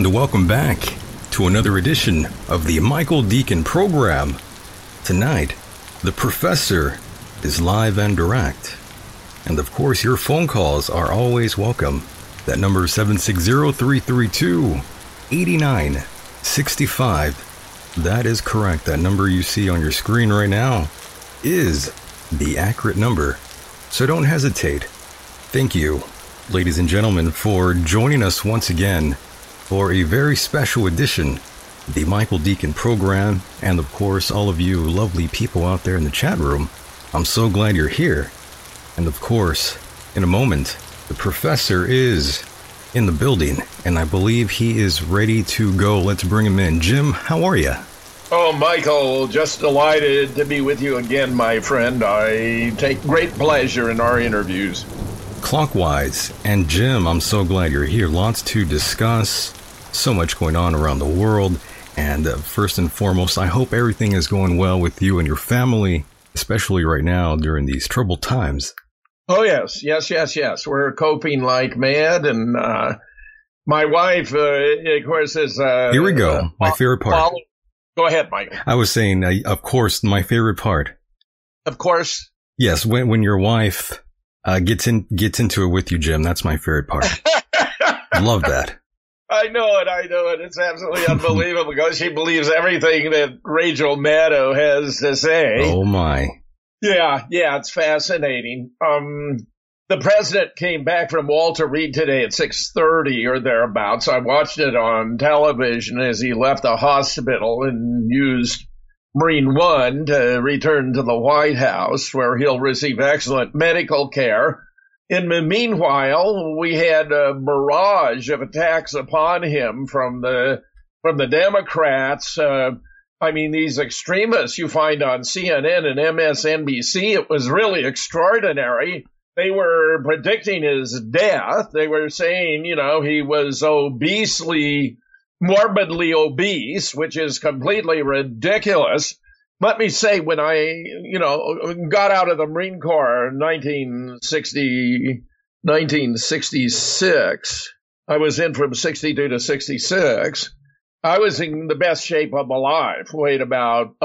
and welcome back to another edition of the Michael Decon program. Tonight, the professor is live and direct. And of course, your phone calls are always welcome. That number is 760-332-8965. That is correct. That number you see on your screen right now is the accurate number. So don't hesitate. Thank you, ladies and gentlemen, for joining us once again for a very special edition of the Michael Decon program. And of course, all of you lovely people out there in the chat room, I'm so glad you're here. And of course, in a moment, the professor is in the building, and I believe he is ready to go. Let's bring him in. Jim, how are you? Oh, Michael, just delighted to be with you again, my friend. I take great pleasure in our interviews. Clockwise. And Jim, I'm so glad you're here. Lots to discuss. So much going on around the world. And first and foremost, I hope everything is going well with you and your family, especially right now during these troubled times. Oh, yes. We're coping like mad. And my wife, of course, is... Here we go. My favorite part. Go ahead, Mike. I was saying, of course, my favorite part. Of course. Yes, when your wife gets into it with you, Jim. That's my favorite part. Love that. I know it. It's absolutely unbelievable because she believes everything that Rachel Maddow has to say. Oh my. Yeah, it's fascinating. The president came back from Walter Reed today at 6:30 or thereabouts. I watched it on television as he left the hospital and used Marine One to return to the White House, where he'll receive excellent medical care. In the meanwhile, we had a barrage of attacks upon him from the Democrats. These extremists you find on CNN and MSNBC, it was really extraordinary. They were predicting his death. They were saying, he was morbidly obese, which is completely ridiculous. Let me say, when I, got out of the Marine Corps in 1966, I was in from 62 to 66. I was in the best shape of my life, weighed about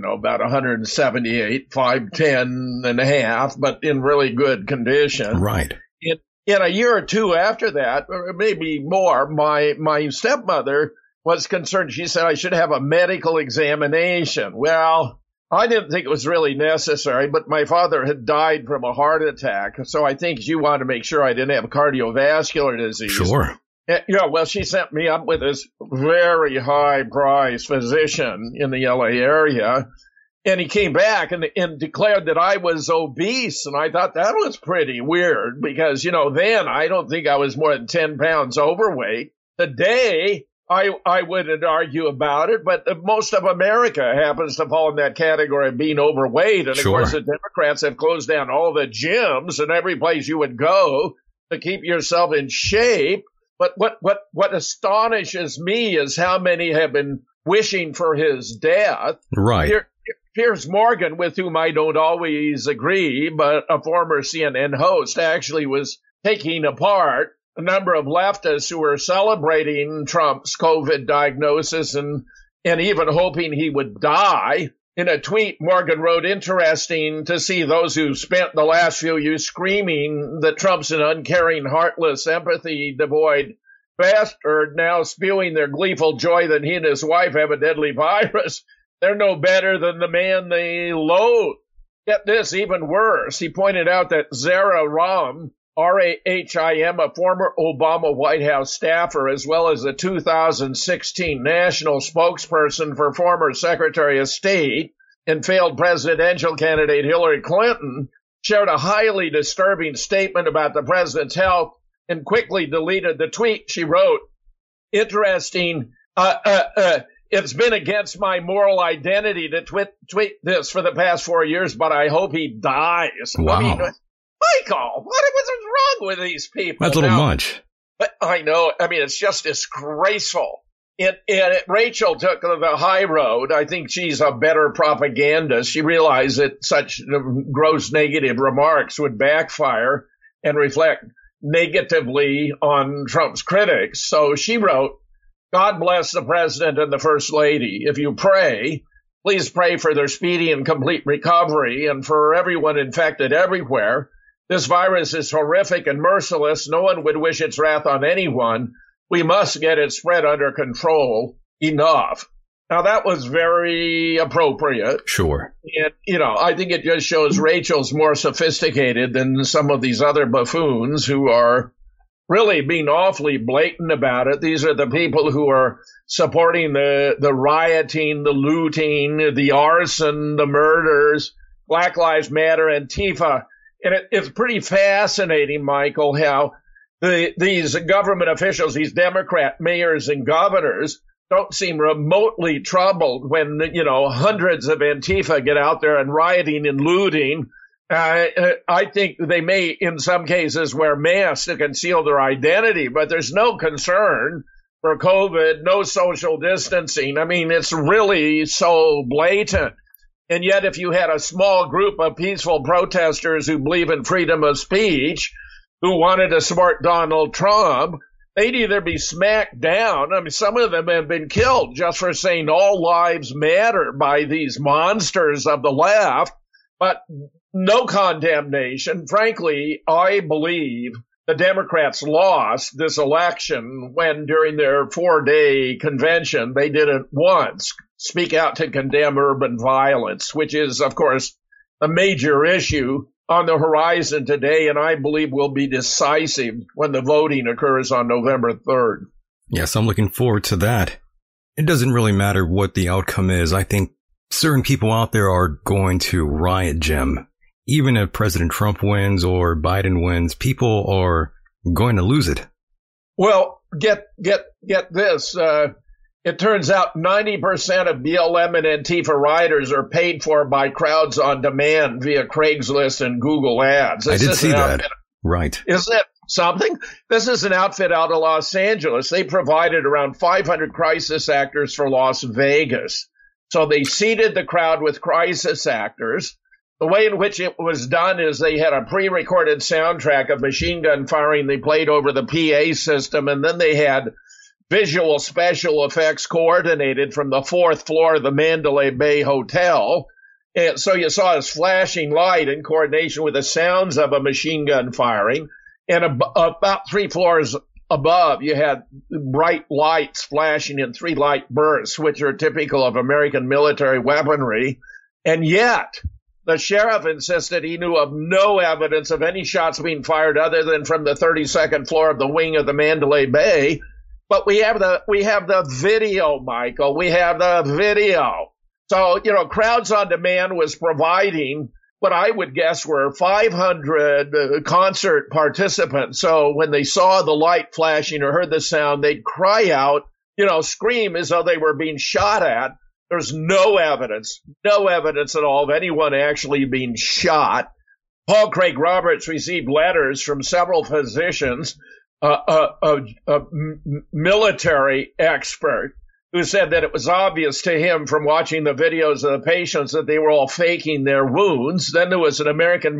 178, 5'10 and a half, but in really good condition. Right. In a year or two after that, or maybe more, my stepmother was concerned. She said I should have a medical examination. Well, I didn't think it was really necessary, but my father had died from a heart attack, so I think she wanted to make sure I didn't have cardiovascular disease. Sure. Yeah, well, she sent me up with this very high-priced physician in the LA area, and he came back and declared that I was obese, and I thought that was pretty weird because, then I don't think I was more than 10 pounds overweight. Today, I wouldn't argue about it, but most of America happens to fall in that category of being overweight, and Sure. Of course, the Democrats have closed down all the gyms and every place you would go to keep yourself in shape. But what astonishes me is how many have been wishing for his death. Right. Piers Morgan, with whom I don't always agree, but a former CNN host, actually was taking apart a number of leftists who were celebrating Trump's COVID diagnosis and even hoping he would die. In a tweet, Morgan wrote, "Interesting to see those who spent the last few years screaming that Trump's an uncaring, heartless, empathy-devoid bastard, now spewing their gleeful joy that he and his wife have a deadly virus. They're no better than the man they loathe." Get this, even worse. He pointed out that Zara Rahim, R-A-H-I-M, a former Obama White House staffer, as well as the 2016 national spokesperson for former Secretary of State and failed presidential candidate Hillary Clinton, shared a highly disturbing statement about the president's health and quickly deleted the tweet. She wrote, "Interesting, it's been against my moral identity to tweet this for the past 4 years, but I hope he dies." Wow. Michael, what's wrong with these people? That's a little much. But I know. It's just disgraceful. And Rachel took the high road. I think she's a better propagandist. She realized that such gross negative remarks would backfire and reflect negatively on Trump's critics. So she wrote, God bless the president and the first lady. If you pray, please pray for their speedy and complete recovery and for everyone infected everywhere. This virus is horrific and merciless. No one would wish its wrath on anyone. We must get it spread under control. Enough. Now, that was very appropriate. Sure. And, I think it just shows Rachel's more sophisticated than some of these other buffoons who are really being awfully blatant about it. These are the people who are supporting the rioting, the looting, the arson, the murders, Black Lives Matter, Antifa. And it's pretty fascinating, Michael, how these government officials, these Democrat mayors and governors, don't seem remotely troubled when, hundreds of Antifa get out there and rioting and looting. I think they may, in some cases, wear masks to conceal their identity, but there's no concern for COVID, no social distancing. I mean, it's really so blatant. And yet, if you had a small group of peaceful protesters who believe in freedom of speech, who wanted to support Donald Trump, they'd either be smacked down. I mean, some of them have been killed just for saying all lives matter by these monsters of the left, but no condemnation. Frankly, I believe the Democrats lost this election when during their 4-day convention, they didn't once speak out to condemn urban violence, which is, of course, a major issue on the horizon today, and I believe will be decisive when the voting occurs on November 3rd. Yes, I'm looking forward to that. It doesn't really matter what the outcome is. I think certain people out there are going to riot, Jim. Even if President Trump wins or Biden wins, people are going to lose it. Well, get this. It turns out 90% of BLM and Antifa rioters are paid for by crowds on demand via Craigslist and Google Ads. I did see that. Right. Isn't it something? This is an outfit out of Los Angeles. They provided around 500 crisis actors for Las Vegas. So they seated the crowd with crisis actors. The way in which it was done is they had a pre-recorded soundtrack of machine gun firing they played over the PA system, and then they had visual special effects coordinated from the 4th floor of the Mandalay Bay Hotel. And so you saw this flashing light in coordination with the sounds of a machine gun firing. And about 3 floors above, you had bright lights flashing in 3 light bursts, which are typical of American military weaponry. And yet, the sheriff insisted he knew of no evidence of any shots being fired other than from the 32nd floor of the wing of the Mandalay Bay. But we have the video, Michael. We have the video. So, Crowds on Demand was providing what I would guess were 500 concert participants. So when they saw the light flashing or heard the sound, they'd cry out, scream as though they were being shot at. There's no evidence at all of anyone actually being shot. Paul Craig Roberts received letters from several physicians, a military expert who said that it was obvious to him from watching the videos of the patients that they were all faking their wounds. Then there was an American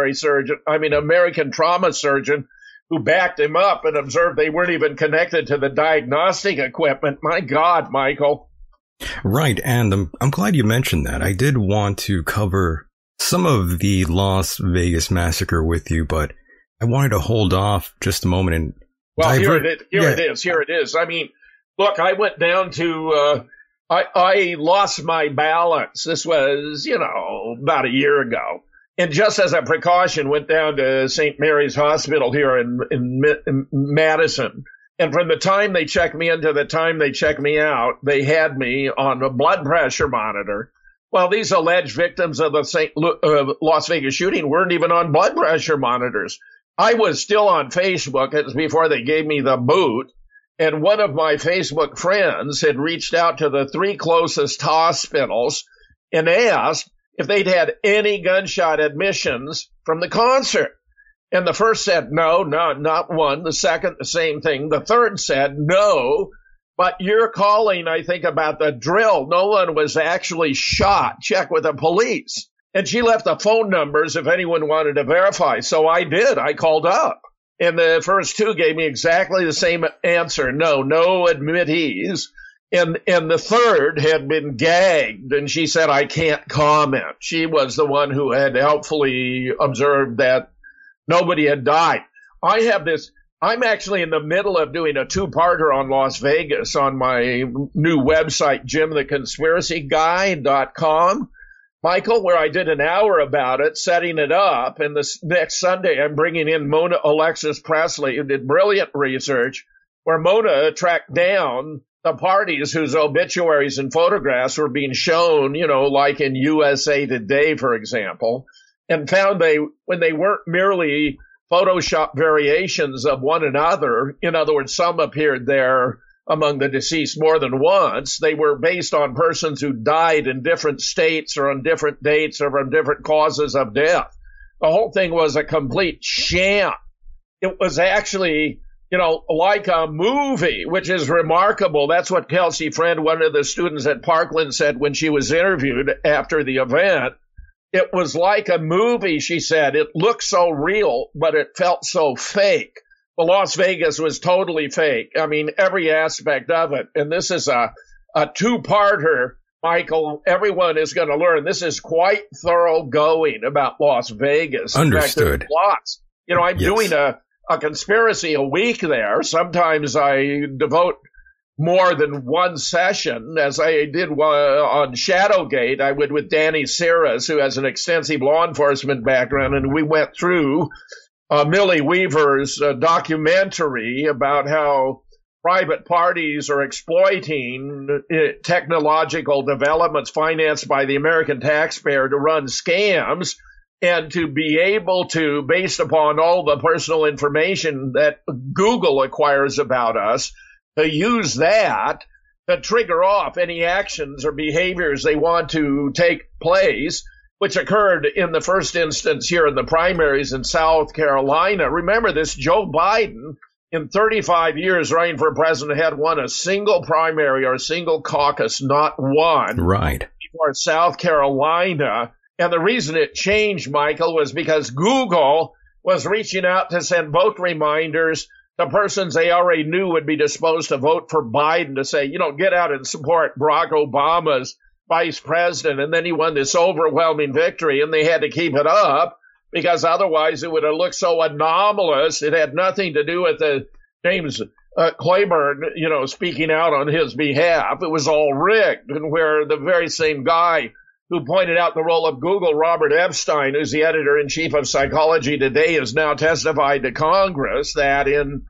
American trauma surgeon who backed him up and observed they weren't even connected to the diagnostic equipment. My God, Michael. Right, and I'm glad you mentioned that. I did want to cover some of the Las Vegas massacre with you, but I wanted to hold off just a moment and Here it is. I mean, look, I went down to, I lost my balance. This was, about a year ago. And just as a precaution, went down to St. Mary's Hospital here in Madison. And from the time they checked me in to the time they checked me out, they had me on a blood pressure monitor. Well, these alleged victims of the Las Vegas shooting weren't even on blood pressure monitors. I was still on Facebook. It was before they gave me the boot. And one of my Facebook friends had reached out to the 3 closest hospitals and asked if they'd had any gunshot admissions from the concert. And the first said, no, not one. The second, the same thing. The third said, no, but you're calling, I think, about the drill. No one was actually shot. Check with the police. And she left the phone numbers if anyone wanted to verify. So I did. I called up. And the first two gave me exactly the same answer. No admittees. And the third had been gagged, and she said, I can't comment. She was the one who had helpfully observed that nobody had died. I'm actually in the middle of doing a two-parter on Las Vegas on my new website, JimTheConspiracyGuy.com, Michael, where I did an hour about it, setting it up. And this next Sunday, I'm bringing in Mona Alexis Presley, who did brilliant research, where Mona tracked down the parties whose obituaries and photographs were being shown, like in USA Today, for example, and found when they weren't merely Photoshop variations of one another, in other words, some appeared there among the deceased more than once, they were based on persons who died in different states or on different dates or from different causes of death. The whole thing was a complete sham. It was actually like a movie, which is remarkable. That's what Kelsey Friend, one of the students at Parkland, said when she was interviewed after the event. It was like a movie, she said. It looked so real, but it felt so fake. Well, Las Vegas was totally fake. I mean, every aspect of it. And this is a two-parter, Michael. Everyone is going to learn. This is quite thoroughgoing about Las Vegas. Understood. In fact, lots. I'm doing a conspiracy a week there. Sometimes I devote more than one session, as I did on Shadowgate. I would with Danny Siras, who has an extensive law enforcement background, and we went through Millie Weaver's documentary about how private parties are exploiting technological developments financed by the American taxpayer to run scams, and to be able to, based upon all the personal information that Google acquires about us, to use that to trigger off any actions or behaviors they want to take place, which occurred in the first instance here in the primaries in South Carolina. Remember this, Joe Biden, in 35 years running for president, had won a single primary or a single caucus, not one. Right. For South Carolina. And the reason it changed, Michael, was because Google was reaching out to send vote reminders to persons they already knew would be disposed to vote for Biden, to say, get out and support Barack Obama's vice president. And then he won this overwhelming victory, and they had to keep it up because otherwise it would have looked so anomalous. It had nothing to do with the James Clyburn, speaking out on his behalf. It was all rigged, and where the very same guy who pointed out the role of Google, Robert Epstein, who's the editor-in-chief of Psychology Today, has now testified to Congress that in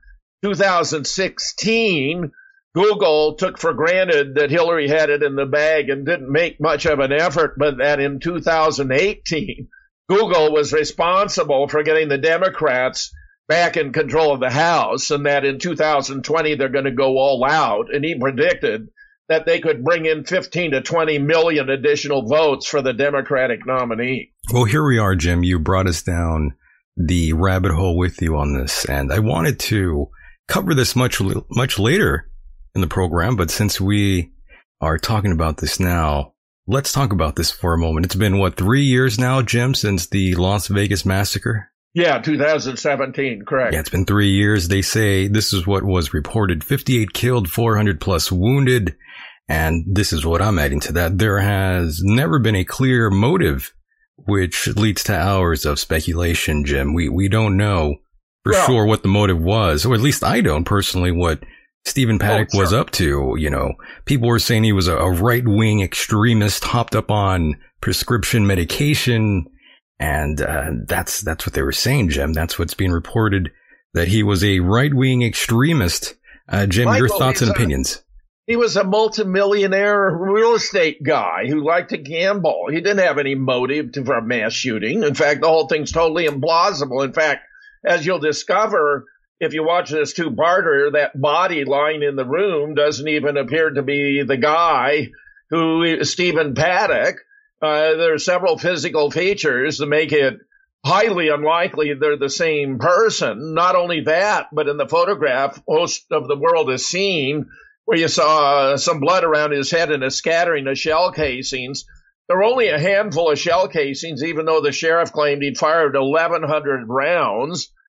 2016, Google took for granted that Hillary had it in the bag and didn't make much of an effort, but that in 2018, Google was responsible for getting the Democrats back in control of the House, and that in 2020 they're going to go all out. And he predicted that they could bring in 15 to 20 million additional votes for the Democratic nominee. Well, here we are, Jim. You brought us down the rabbit hole with you on this, and I wanted to cover this much later in the program, but since we are talking about this now, let's talk about this for a moment. It's been, 3 years now, Jim, since the Las Vegas massacre? Yeah, 2017, correct. Yeah, it's been 3 years. They say this is what was reported. 58 killed, 400 plus wounded. And this is what I'm adding to that. There has never been a clear motive, which leads to hours of speculation, Jim. We don't know for sure what the motive was, or at least I don't personally, what Stephen Paddock was up to. People were saying he was a right-wing extremist hopped up on prescription medication. And that's what they were saying, Jim. That's what's being reported, that he was a right-wing extremist. Jim, Michael, your thoughts and opinions? He was a multimillionaire real estate guy who liked to gamble. He didn't have any motive for a mass shooting. In fact, the whole thing's totally implausible. In fact, as you'll discover if you watch this two-parter, that body lying in the room doesn't even appear to be the guy who is Stephen Paddock. There are several physical features that make it highly unlikely they're the same person. Not only that, but in the photograph most of the world has seen, where you saw some blood around his head and a scattering of shell casings. There were only a handful of shell casings, even though the sheriff claimed he'd fired 1,100 rounds.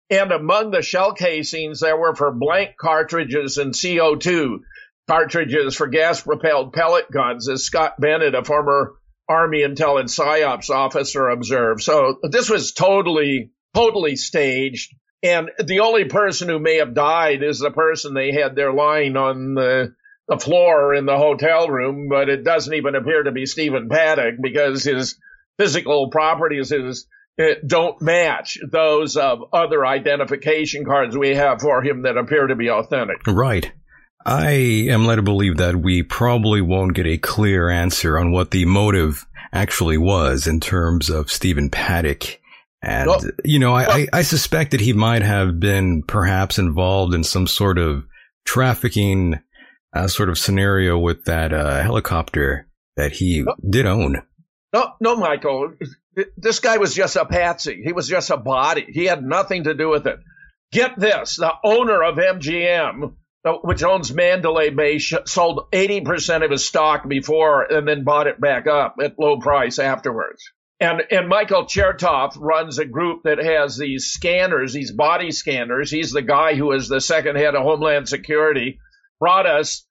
And among the shell casings, there were for blank cartridges and CO2 cartridges for gas-propelled pellet guns, as Scott Bennett, a former Army Intel and PSYOPs officer, observed. So this was totally staged. And the only person who may have died is the person they had there lying on the floor in the hotel room, but it doesn't even appear to be Stephen Paddock because his physical properties don't match those of other identification cards we have for him that appear to be authentic. Right. I am led to believe that we probably won't get a clear answer on what the motive actually was in terms of Stephen Paddock. And, I suspect that he might have been perhaps involved in some sort of trafficking sort of scenario with that helicopter that he did own. No, Michael. This guy was just a patsy. He was just a body. He had nothing to do with it. Get this. The owner of MGM, which owns Mandalay Bay, sold 80% of his stock before and then bought it back up at low price afterwards. And Michael Chertoff runs a group that has these scanners, these body scanners. He's the guy who is the second head of Homeland Security, brought us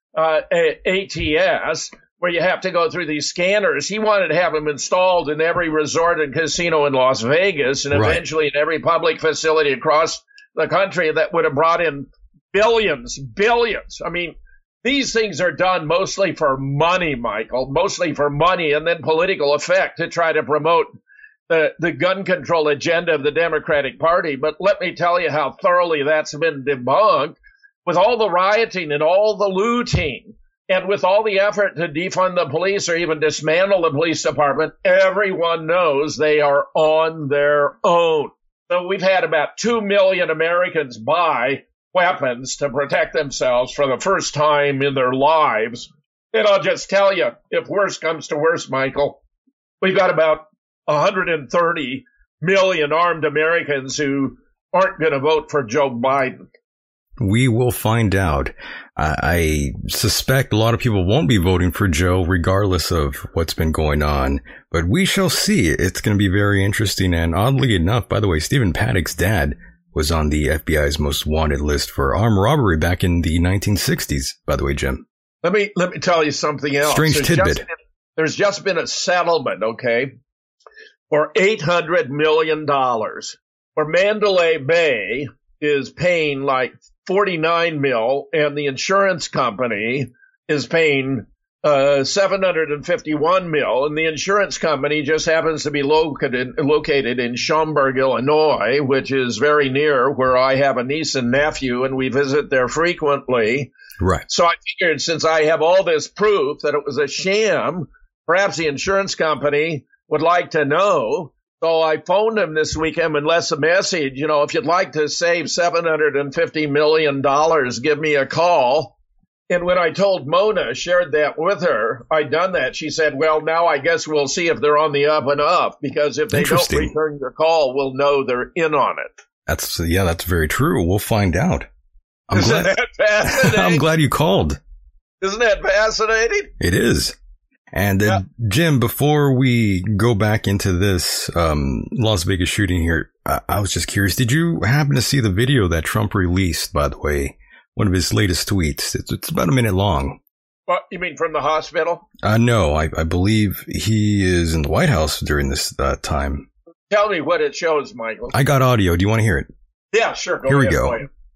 ATS, where you have to go through these scanners. He wanted to have them installed in every resort and casino in Las Vegas and eventually in every public facility across the country. That would have brought in billions. I mean, these things are done mostly for money, Michael, mostly for money and then political effect to try to promote the gun control agenda of the Democratic Party. But let me tell you how thoroughly that's been debunked with all the rioting and all the looting and with all the effort to defund the police or even dismantle the police department. Everyone knows they are on their own. So we've had about 2 million Americans buy weapons to protect themselves for the first time in their lives. And I'll just tell you, if worse comes to worse, Michael, we've got about 130 million armed Americans who aren't going to vote for Joe Biden. We will find out. I suspect a lot of people won't be voting for Joe regardless of what's been going on, but we shall see. It's going to be very interesting. And oddly enough, by the way, Stephen Paddock's dad was on the FBI's most wanted list for armed robbery back in the 1960s, by the way, Jim. Let me tell you something else. Strange tidbit. There's just been a settlement, okay, for $800 million, where Mandalay Bay is paying like 49 mil, and the insurance company is paying 751 mil, and the insurance company just happens to be located in Schaumburg, Illinois, which is very near where I have a niece and nephew, and we visit there frequently. Right. So I figured since I have all this proof that it was a sham, perhaps the insurance company would like to know. So I phoned him this weekend and left a message, if you'd like to save $750 million, give me a call. And when I told Mona, shared that with her, I'd done that. She said, well, now I guess we'll see if they're on the up and up, because if they don't return your call, we'll know they're in on it. That's very true. We'll find out. Isn't that fascinating? I'm glad you called. Isn't that fascinating? It is. And Jim, before we go back into this Las Vegas shooting here, I was just curious, did you happen to see the video that Trump released, by the way? One of his latest tweets. It's about a minute long. What, you mean from the hospital? No, I believe he is in the White House during this time. Tell me what it shows, Michael. I got audio. Do you want to hear it? Yeah, sure. Here we go.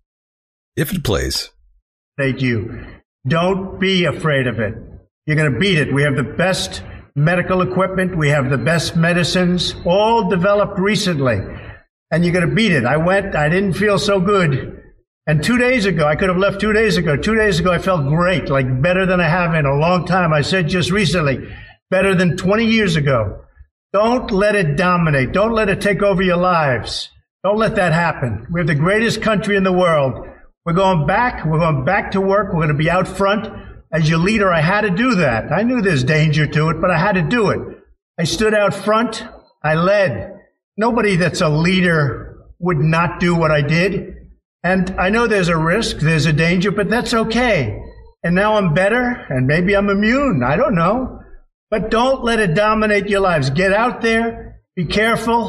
If it plays. Thank you. Don't be afraid of it. You're going to beat it. We have the best medical equipment. We have the best medicines, all developed recently. And you're going to beat it. I didn't feel so good. And 2 days ago, I could have left 2 days ago. 2 days ago, I felt great, like better than I have in a long time. I said just recently, better than 20 years ago. Don't let it dominate. Don't let it take over your lives. Don't let that happen. We're the greatest country in the world. We're going back. We're going back to work. We're going to be out front. As your leader, I had to do that. I knew there's danger to it, but I had to do it. I stood out front. I led. Nobody that's a leader would not do what I did. And I know there's a risk, there's a danger, but that's okay. And now I'm better, and maybe I'm immune. I don't know. But don't let it dominate your lives. Get out there. Be careful.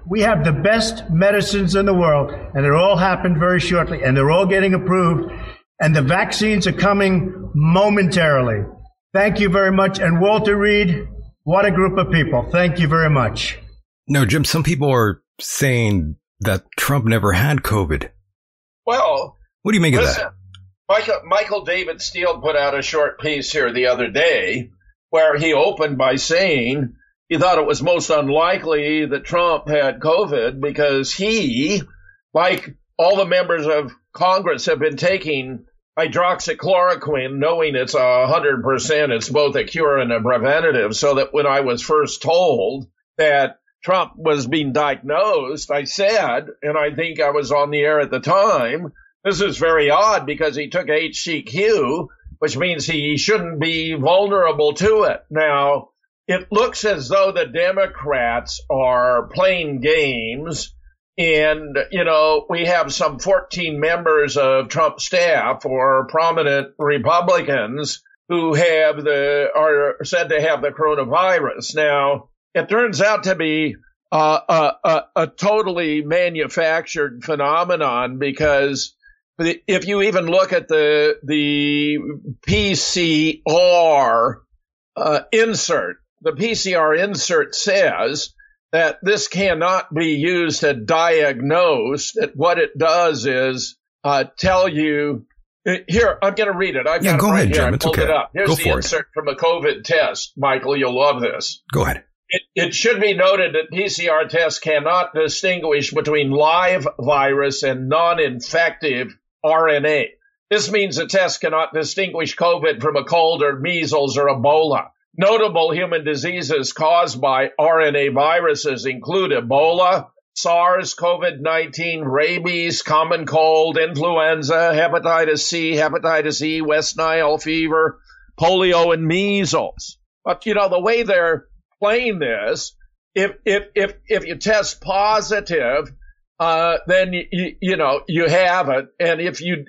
We have the best medicines in the world, and it all happened very shortly, and they're all getting approved, and the vaccines are coming momentarily. Thank you very much. And Walter Reed, what a group of people. Thank you very much. No, Jim, some people are saying that Trump never had COVID. Well, what do you make of that? Michael David Steele put out a short piece here the other day where he opened by saying he thought it was most unlikely that Trump had COVID because he, like all the members of Congress, have been taking hydroxychloroquine, knowing it's 100%, it's both a cure and a preventative, so that when I was first told that Trump was being diagnosed, I said, and I think I was on the air at the time, this is very odd because he took HCQ, which means he shouldn't be vulnerable to it. Now, it looks as though the Democrats are playing games, and, you know, we have some 14 members of Trump's staff or prominent Republicans who are said to have the coronavirus. Now, it turns out to be a totally manufactured phenomenon because if you even look at the PCR insert, the PCR insert says that this cannot be used to diagnose. That what it does is tell you. Here, I'm going to read it. I've got it right here. Jim. It's okay. It up. Here's the insert from a COVID test. Michael, you'll love this. Go ahead. It should be noted that PCR tests cannot distinguish between live virus and non-infective RNA. This means the test cannot distinguish COVID from a cold or measles or Ebola. Notable human diseases caused by RNA viruses include Ebola, SARS, COVID-19, rabies, common cold, influenza, hepatitis C, hepatitis E, West Nile fever, polio, and measles. But, you know, the way they're playing this, if you test positive, then you have it, and if you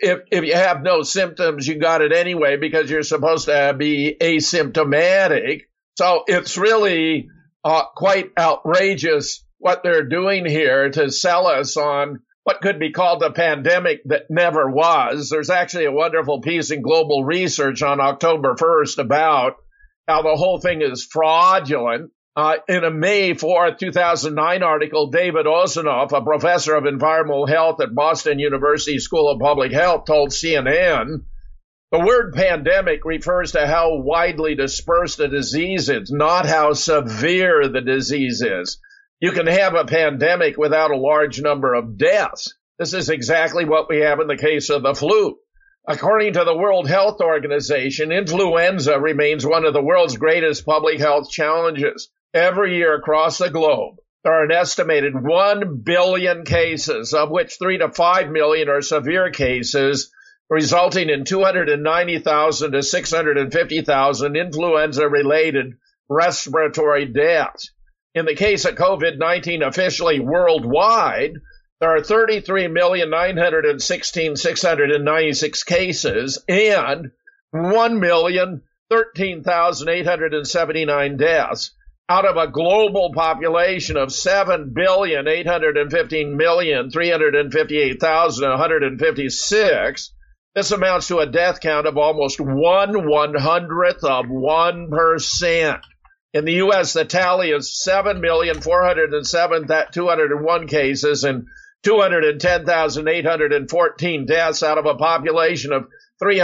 have no symptoms, you got it anyway because you're supposed to be asymptomatic. So it's really quite outrageous what they're doing here to sell us on what could be called a pandemic that never was. There's actually a wonderful piece in Global Research on October 1st about how the whole thing is fraudulent. In a May 4th, 2009 article, David Osinoff, a professor of environmental health at Boston University School of Public Health, told CNN, the word pandemic refers to how widely dispersed a disease is, not how severe the disease is. You can have a pandemic without a large number of deaths. This is exactly what we have in the case of the flu. According to the World Health Organization, influenza remains one of the world's greatest public health challenges. Every year across the globe, there are an estimated 1 billion cases, of which 3 to 5 million are severe cases, resulting in 290,000 to 650,000 influenza-related respiratory deaths. In the case of COVID-19 officially worldwide, there are 33,916,696 cases and 1,013,879 deaths out of a global population of 7,815,358,156. This amounts to a death count of almost 1/100th of 1%. In the U.S., the tally is 7,407,201 cases and 210,814 deaths out of a population of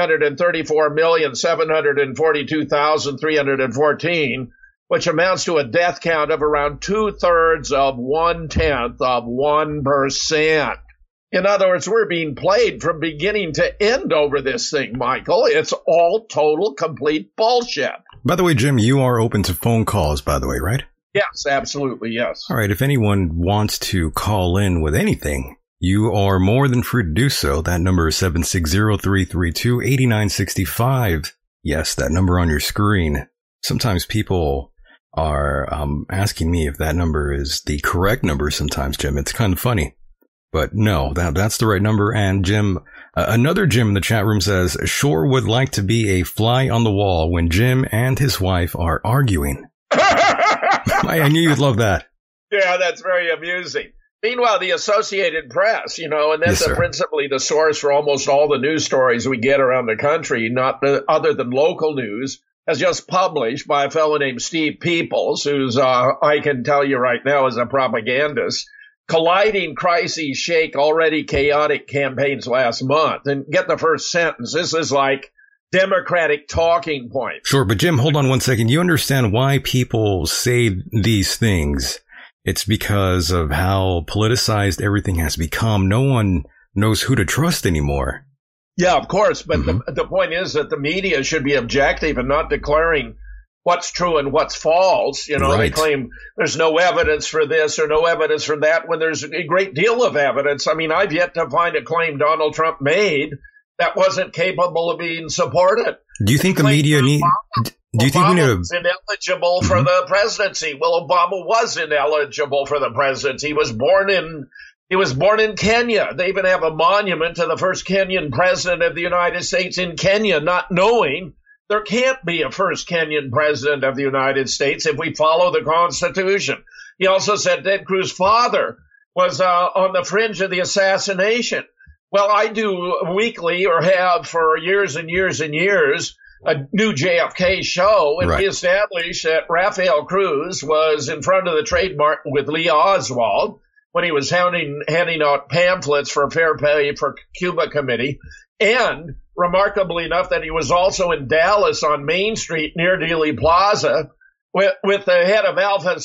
334,742,314, which amounts to a death count of around 2/3 of 1/10 of 1%. In other words, we're being played from beginning to end over this thing, Michael. It's all total, complete bullshit. By the way, Jim, you are open to phone calls, by the way, right? Yes, absolutely, yes. All right, if anyone wants to call in with anything, you are more than free to do so. That number is 760-332-8965. Yes, that number on your screen. Sometimes people are asking me if that number is the correct number sometimes, Jim. It's kind of funny. But no, that's the right number. And Jim, another Jim in the chat room says, sure would like to be a fly on the wall when Jim and his wife are arguing. I knew you'd love that. Yeah, that's very amusing. Meanwhile, the Associated Press, and that's principally the source for almost all the news stories we get around the country, other than local news, has just published by a fellow named Steve Peoples, who's, I can tell you right now, is a propagandist, colliding crises shake already chaotic campaigns last month. And get the first sentence. This is like Democratic talking point. Sure, but Jim, hold on one second. You understand why people say these things. It's because of how politicized everything has become. No one knows who to trust anymore. Yeah, of course. But the point is that the media should be objective and not declaring what's true and what's false. Right. They claim there's no evidence for this or no evidence for that when there's a great deal of evidence. I mean, I've yet to find a claim Donald Trump made that wasn't capable of being supported. Do you think the media need... Do you think we need to... was ineligible for the presidency? Well, Obama was ineligible for the presidency. He was born in Kenya. They even have a monument to the first Kenyan president of the United States in Kenya, not knowing there can't be a first Kenyan president of the United States if we follow the Constitution. He also said Ted Cruz's father was on the fringe of the assassination. Well, I do weekly, or have for years and years and years, a new JFK show, and we established that Rafael Cruz was in front of the trademark with Lee Oswald when he was handing out pamphlets for Fair Pay for Cuba Committee, and remarkably enough that he was also in Dallas on Main Street near Dealey Plaza with the head of Alpha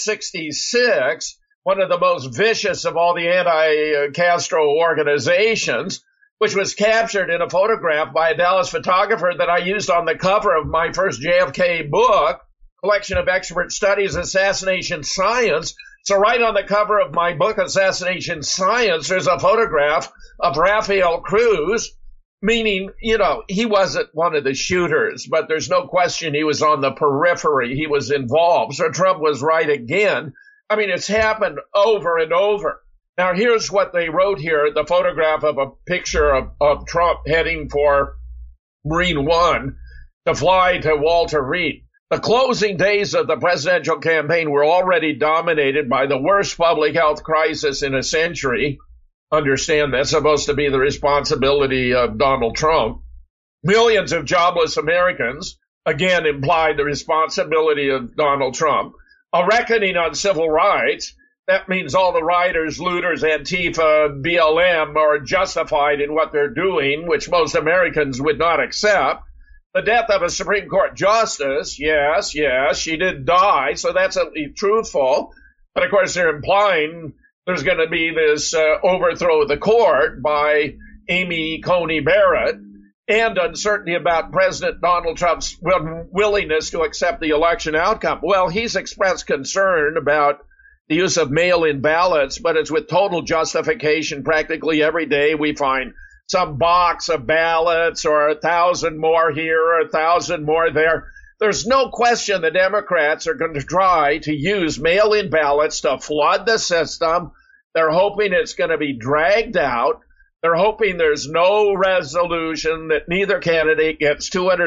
66, one of the most vicious of all the anti-Castro organizations, which was captured in a photograph by a Dallas photographer that I used on the cover of my first JFK book, Collection of Expert Studies, Assassination Science. So right on the cover of my book, Assassination Science, there's a photograph of Rafael Cruz, meaning, he wasn't one of the shooters, but there's no question he was on the periphery. He was involved. So Trump was right again. I mean, it's happened over and over. Now, here's what they wrote here, the photograph of a picture of Trump heading for Marine One to fly to Walter Reed. The closing days of the presidential campaign were already dominated by the worst public health crisis in a century. Understand that's supposed to be the responsibility of Donald Trump. Millions of jobless Americans, again, implied the responsibility of Donald Trump. A reckoning on civil rights. That means all the rioters, looters, Antifa, BLM are justified in what they're doing, which most Americans would not accept. The death of a Supreme Court justice, yes, she did die, so that's at least truthful. But of course, they're implying there's going to be this overthrow of the court by Amy Coney Barrett, and uncertainty about President Donald Trump's willingness to accept the election outcome. Well, he's expressed concern about the use of mail-in ballots, but it's with total justification. Practically every day we find some box of ballots or 1,000 more here or 1,000 more there. There's no question the Democrats are going to try to use mail-in ballots to flood the system. They're hoping it's going to be dragged out. They're hoping there's no resolution, that neither candidate gets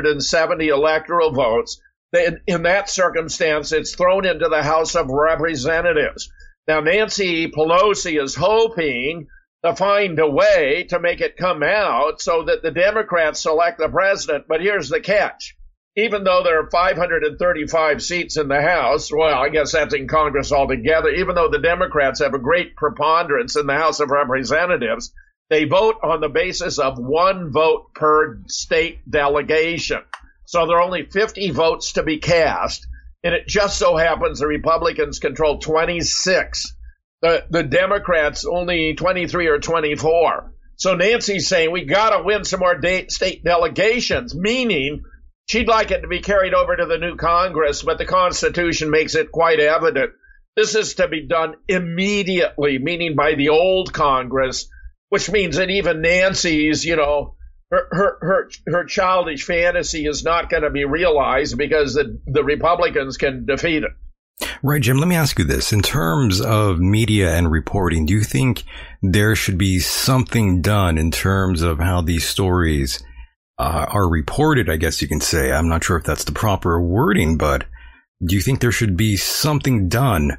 270 electoral votes. In that circumstance, it's thrown into the House of Representatives. Now, Nancy Pelosi is hoping to find a way to make it come out so that the Democrats select the president. But here's the catch. Even though there are 535 seats in the House, well, I guess that's in Congress altogether, even though the Democrats have a great preponderance in the House of Representatives, they vote on the basis of one vote per state delegation. So there are only 50 votes to be cast, and it just so happens the Republicans control 26. The Democrats only 23 or 24. So Nancy's saying we got to win some more state delegations, meaning she'd like it to be carried over to the new Congress, but the Constitution makes it quite evident. This is to be done immediately, meaning by the old Congress, which means that even Nancy's, her childish fantasy is not going to be realized because the Republicans can defeat it. Right, Jim, let me ask you this. In terms of media and reporting, do you think there should be something done in terms of how these stories are reported, I guess you can say? I'm not sure if that's the proper wording, but do you think there should be something done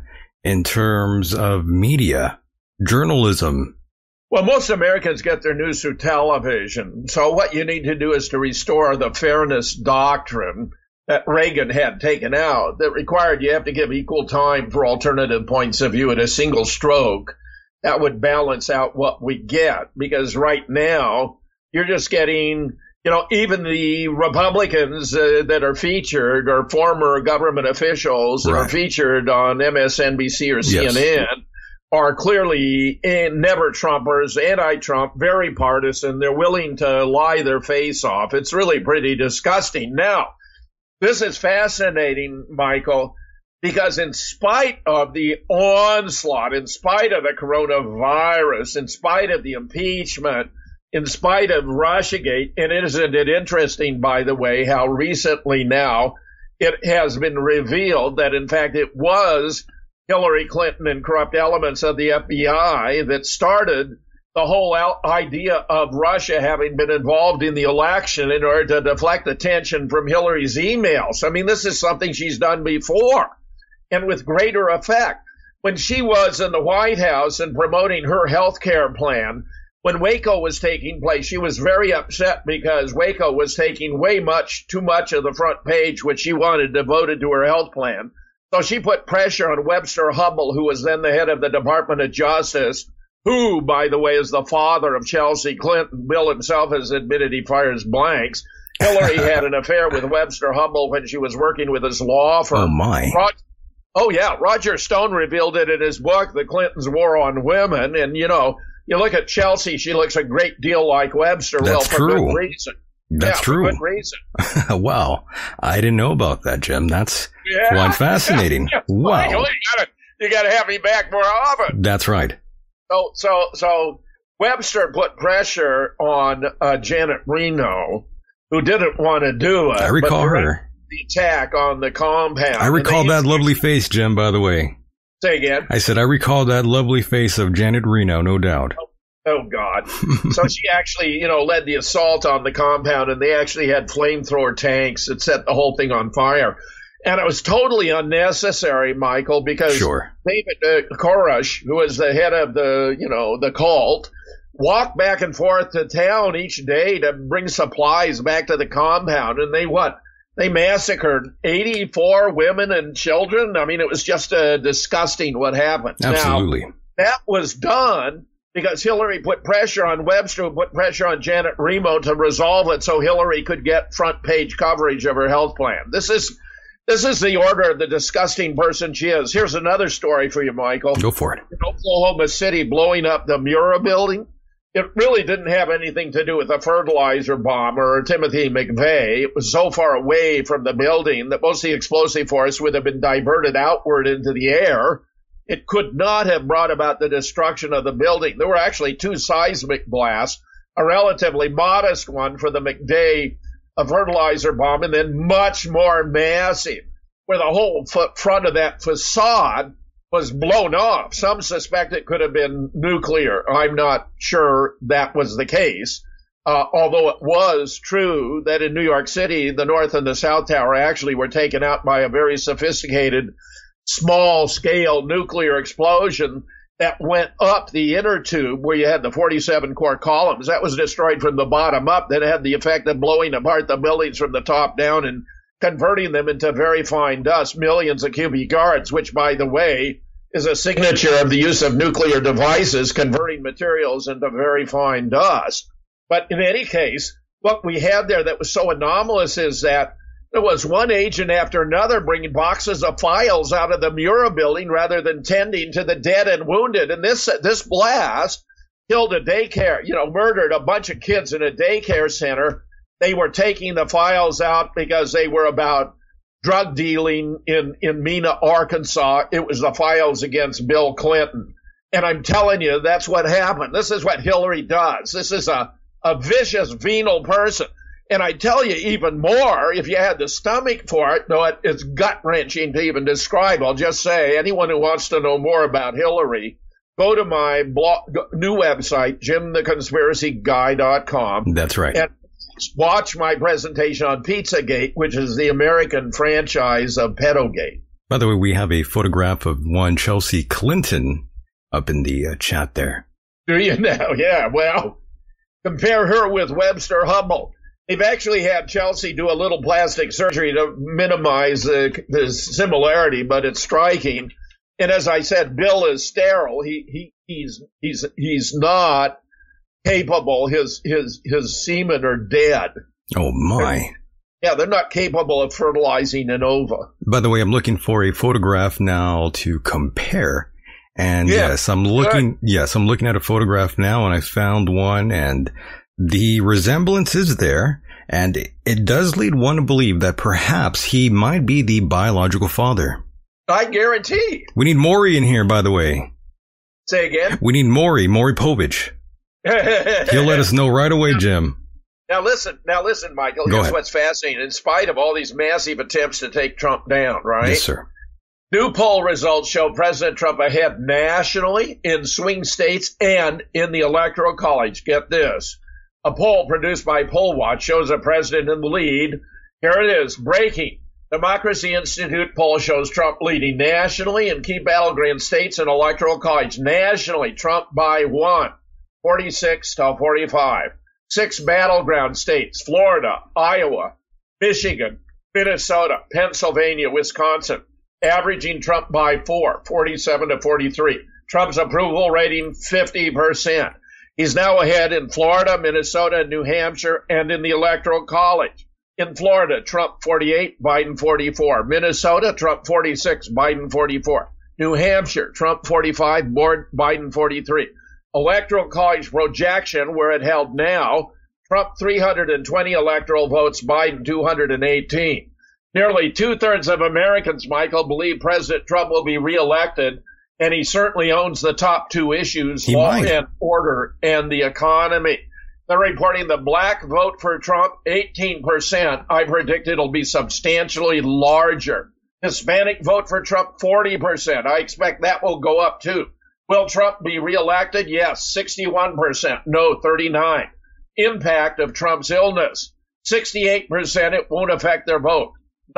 in terms of media, journalism? Well, most Americans get their news through television. So what you need to do is to restore the fairness doctrine that Reagan had taken out that required you have to give equal time for alternative points of view at a single stroke. That would balance out what we get, because right now you're just getting, even the Republicans that are featured or former government officials that are featured on MSNBC or CNN are clearly never Trumpers, anti-Trump, very partisan. They're willing to lie their face off. It's really pretty disgusting. Now, this is fascinating, Michael, because in spite of the onslaught, in spite of the coronavirus, in spite of the impeachment, in spite of Russiagate, and isn't it interesting, by the way, how recently now it has been revealed that, in fact, it was Hillary Clinton and corrupt elements of the FBI that started the whole idea of Russia having been involved in the election in order to deflect attention from Hillary's emails. I mean, this is something she's done before, and with greater effect. When she was in the White House and promoting her health care plan, when Waco was taking place, she was very upset because Waco was taking too much of the front page, which she wanted devoted to her health plan. So she put pressure on Webster Hubbell, who was then the head of the Department of Justice, who, by the way, is the father of Chelsea Clinton. Bill himself has admitted he fires blanks. Hillary had an affair with Webster Hubbell when she was working with his law firm. Oh, my. Roger Stone revealed it in his book, The Clintons' War on Women. And, you look at Chelsea, she looks a great deal like Webster. That's for true. Good reason. That's true. For good reason. Wow. I didn't know about that, Jim. That's quite fascinating. Wow. You got to have me back more often. That's right. So Webster put pressure on Janet Reno, who didn't want to do it. I recall her. The attack on the compound. I recall that lovely face, Jim, by the way. Say again? I said I recall that lovely face of Janet Reno, no doubt. Oh, God. So she actually, led the assault on the compound, and they actually had flamethrower tanks that set the whole thing on fire. And it was totally unnecessary, Michael, because David Koresh, who was the head of the cult, walked back and forth to town each day to bring supplies back to the compound. And they massacred 84 women and children. I mean, it was just disgusting what happened. Absolutely. Now, that was done because Hillary put pressure on Webster, put pressure on Janet Reno to resolve it so Hillary could get front page coverage of her health plan. This is the order of the disgusting person she is. Here's another story for you, Michael. Go for it. In Oklahoma City, blowing up the Murrah building. It really didn't have anything to do with a fertilizer bomb or Timothy McVeigh. It was so far away from the building that most of the explosive force would have been diverted outward into the air. It could not have brought about the destruction of the building. There were actually 2 seismic blasts, a relatively modest one for the McVeigh fertilizer bomb, and then much more massive, where the whole front of that facade was blown off. Some suspect it could have been nuclear. I'm not sure that was the case, although it was true that in New York City, the North and the South Tower actually were taken out by a very sophisticated small-scale nuclear explosion that went up the inner tube where you had the 47 core columns. That was destroyed from the bottom up. That had the effect of blowing apart the buildings from the top down and converting them into very fine dust, millions of cubic yards, which, by the way, is a signature of the use of nuclear devices, converting materials into very fine dust. But in any case, what we had there that was so anomalous is that there was one agent after another bringing boxes of files out of the Murrah building rather than tending to the dead and wounded. And this blast killed a daycare, murdered a bunch of kids in a daycare center. They were taking the files out because they were about drug dealing in Mena, Arkansas. It was the files against Bill Clinton. And I'm telling you, that's what happened. This is what Hillary does. This is a vicious, venal person. And I tell you even more, if you had the stomach for it, though it's gut-wrenching to even describe, I'll just say, anyone who wants to know more about Hillary, go to my new website, JimTheConspiracyGuy.com. That's right. And watch my presentation on Pizzagate, which is the American franchise of Pedogate. By the way, we have a photograph of one Chelsea Clinton up in the chat there. Do you now? Yeah, well, compare her with Webster Hubbell. They've actually had Chelsea do a little plastic surgery to minimize the similarity, but it's striking. And as I said, Bill is sterile. He's not capable. His semen are dead. Oh my. Yeah, they're not capable of fertilizing an ova. By the way, I'm looking for a photograph now to compare. And yes, I'm looking at a photograph now, and I found one, and the resemblance is there, and it does lead one to believe that perhaps he might be the biological father. I guarantee. We need Maury in here, by the way. Say again? We need Maury Povich. He'll let us know right away, Jim. Now listen, Michael. Here's what's fascinating. In spite of all these massive attempts to take Trump down, right? Yes, sir. New poll results show President Trump ahead nationally in swing states and in the Electoral College. Get this. A poll produced by PollWatch shows a president in the lead. Here it is. Breaking. Democracy Institute poll shows Trump leading nationally in key battleground states and Electoral College. Nationally, Trump by 1, 46 to 45. 6 battleground states, Florida, Iowa, Michigan, Minnesota, Pennsylvania, Wisconsin, averaging Trump by 4, 47 to 43. Trump's approval rating, 50%. He's now ahead in Florida, Minnesota, New Hampshire, and in the Electoral College. In Florida, Trump 48, Biden 44. Minnesota, Trump 46, Biden 44. New Hampshire, Trump 45, Biden 43. Electoral College projection, where it held now, Trump 320 electoral votes, Biden 218. Nearly 2/3 of Americans, Michael, believe President Trump will be reelected, and he certainly owns the top 2 issues, law and order and the economy. They're reporting the black vote for Trump, 18%. I predict it'll be substantially larger. Hispanic vote for Trump, 40%. I expect that will go up too. Will Trump be reelected? Yes, 61%. No, 39%. Impact of Trump's illness, 68% it won't affect their vote.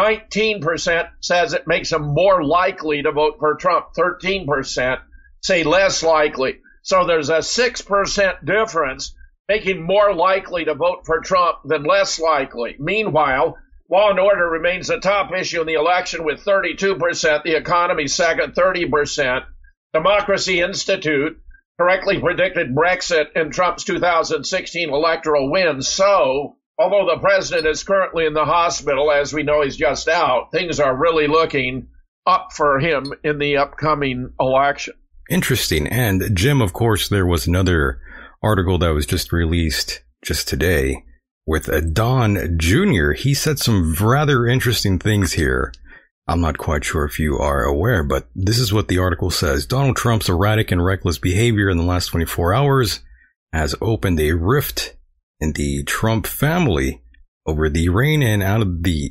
19% says it makes them more likely to vote for Trump. 13% say less likely. So there's a 6% difference, making more likely to vote for Trump than less likely. Meanwhile, law and order remains the top issue in the election with 32%, the economy second, 30%. Democracy Institute correctly predicted Brexit in Trump's 2016 electoral win. So, although the president is currently in the hospital, as we know he's just out, things are really looking up for him in the upcoming election. Interesting. And Jim, of course, there was another article that was just released just today with Don Jr. He said some rather interesting things here. I'm not quite sure if you are aware, but this is what the article says. Donald Trump's erratic and reckless behavior in the last 24 hours has opened a rift in the Trump family over the reign and out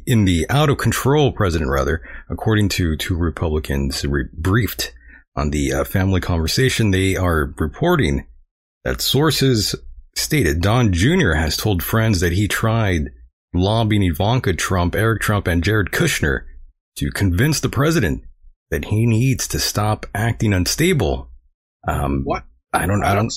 of control president, according to 2 Republicans briefed on the family conversation. They are reporting that sources stated Don Jr. has told friends that he tried lobbying Ivanka Trump, Eric Trump, and Jared Kushner to convince the president that he needs to stop acting unstable. What? I don't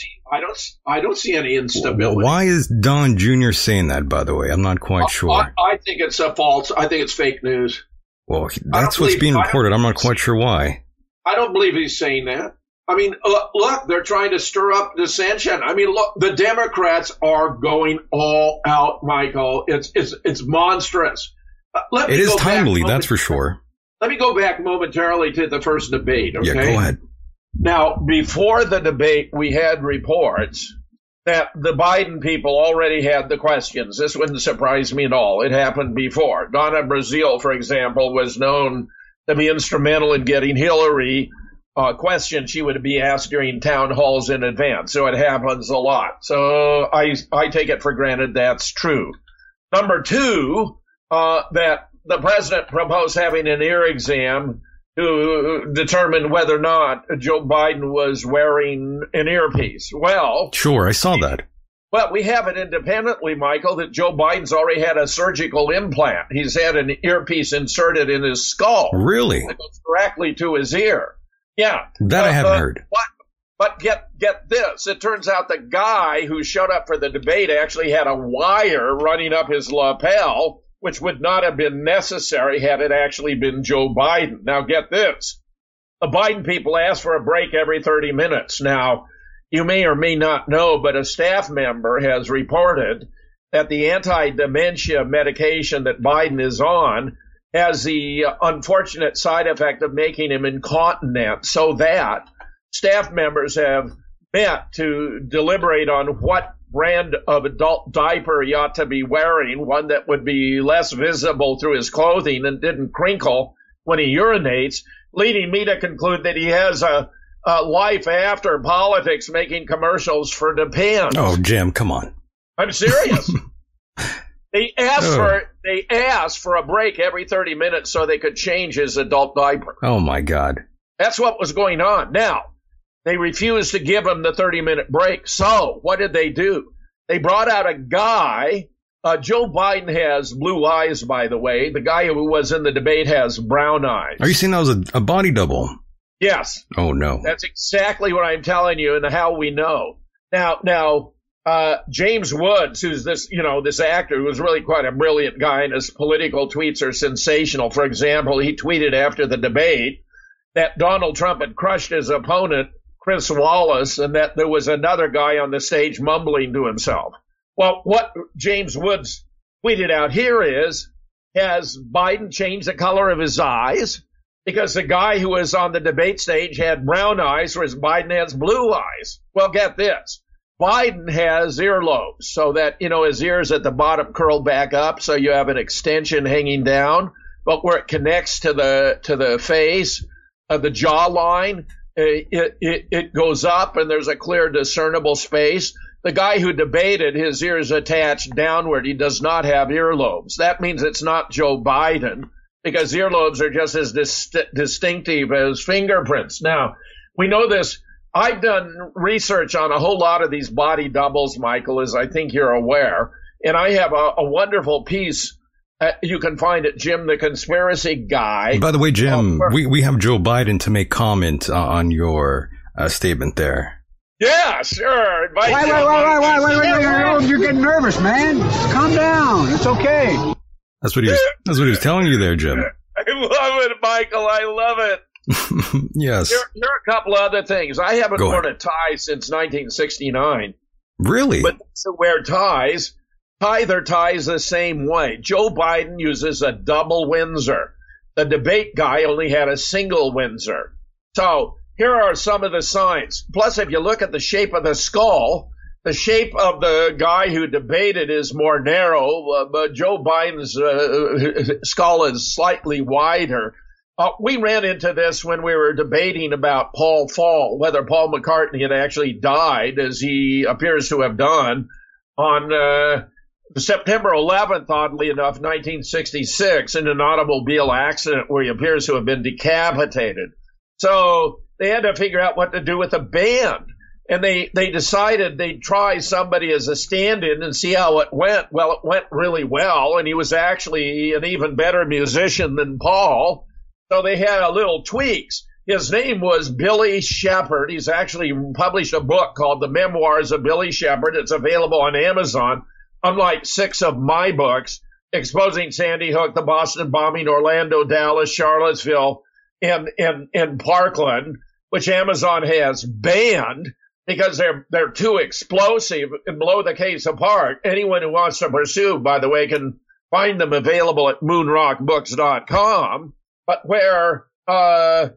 see any instability. Why is Don Jr. saying that, by the way? I'm not quite sure. I think it's I think it's fake news. Well, that's what's being reported. I'm not quite sure why. I don't believe he's saying that. I mean, look, they're trying to stir up dissension. I mean, look, the Democrats are going all out, Michael. It's monstrous. It is timely, that's for sure. Let me go back momentarily to the first debate, okay? Yeah, go ahead. Now, before the debate, we had reports that the Biden people already had the questions. This wouldn't surprise me at all. It happened before. Donna Brazile, for example, was known to be instrumental in getting Hillary questions she would be asked during town halls in advance. So it happens a lot. So I take it for granted that's true. Number 2, that the president proposed having an ear exam to determine whether or not Joe Biden was wearing an earpiece. Well, sure, I saw that. Well, we have it independently, Michael, that Joe Biden's already had a surgical implant. He's had an earpiece inserted in his skull. Really? That goes directly to his ear. Yeah. That I haven't heard. But get this. It turns out the guy who showed up for the debate actually had a wire running up his lapel, which would not have been necessary had it actually been Joe Biden. Now, get this. The Biden people ask for a break every 30 minutes. Now, you may or may not know, but a staff member has reported that the anti-dementia medication that Biden is on has the unfortunate side effect of making him incontinent, so that staff members have met to deliberate on what brand of adult diaper he ought to be wearing, one that would be less visible through his clothing and didn't crinkle when he urinates, leading me to conclude that he has a life after politics, making commercials for Depends. Oh, Jim, come on. I'm serious. They asked for a break every 30 minutes so they could change his adult diaper. Oh, my God. That's what was going on. Now, they refused to give him the 30-minute break. So what did they do? They brought out a guy. Joe Biden has blue eyes, by the way. The guy who was in the debate has brown eyes. Are you saying that was a body double? Yes. Oh, no. That's exactly what I'm telling you and how we know. Now, James Woods, who's this actor who was really quite a brilliant guy, and his political tweets are sensational. For example, he tweeted after the debate that Donald Trump had crushed his opponent, Chris Wallace, and that there was another guy on the stage mumbling to himself. Well, what James Woods tweeted out here is, has Biden changed the color of his eyes? Because the guy who was on the debate stage had brown eyes, whereas Biden has blue eyes. Well, get this. Biden has earlobes, so that, his ears at the bottom curl back up, so you have an extension hanging down. But where it connects to the face, the jawline, it goes up, and there's a clear discernible space. The guy who debated, his ears attached downward. He does not have earlobes. That means it's not Joe Biden, because earlobes are just as distinctive as fingerprints. Now, we know this. I've done research on a whole lot of these body doubles, Michael, as I think you're aware. And I have a wonderful piece you can find at Jim the Conspiracy Guy. By the way, Jim, we have Joe Biden to make comment on your statement there. Yeah, sure. Wait. You're getting nervous, man. Calm down. It's okay. That's what he was telling you there, Jim. I love it, Michael. I love it. Yes. Here are a couple other things. I haven't worn a tie since 1969. Really? But to wear ties, tie their ties the same way. Joe Biden uses a double Windsor. The debate guy only had a single Windsor. So here are some of the signs. Plus, if you look at the shape of the skull, the shape of the guy who debated is more narrow, but Joe Biden's skull is slightly wider. We ran into this when we were debating about Paul Fall, whether Paul McCartney had actually died, as he appears to have done, on September 11th, oddly enough, 1966, in an automobile accident where he appears to have been decapitated. So they had to figure out what to do with the band. And they decided they'd try somebody as a stand-in and see how it went. Well, it went really well, and he was actually an even better musician than Paul. So they had a little tweaks. His name was Billy Shepherd. He's actually published a book called The Memoirs of Billy Shepherd. It's available on Amazon, unlike 6 of my books, exposing Sandy Hook, the Boston bombing, Orlando, Dallas, Charlottesville, and Parkland, which Amazon has banned because they're too explosive and blow the case apart. Anyone who wants to pursue, by the way, can find them available at moonrockbooks.com. But where Paul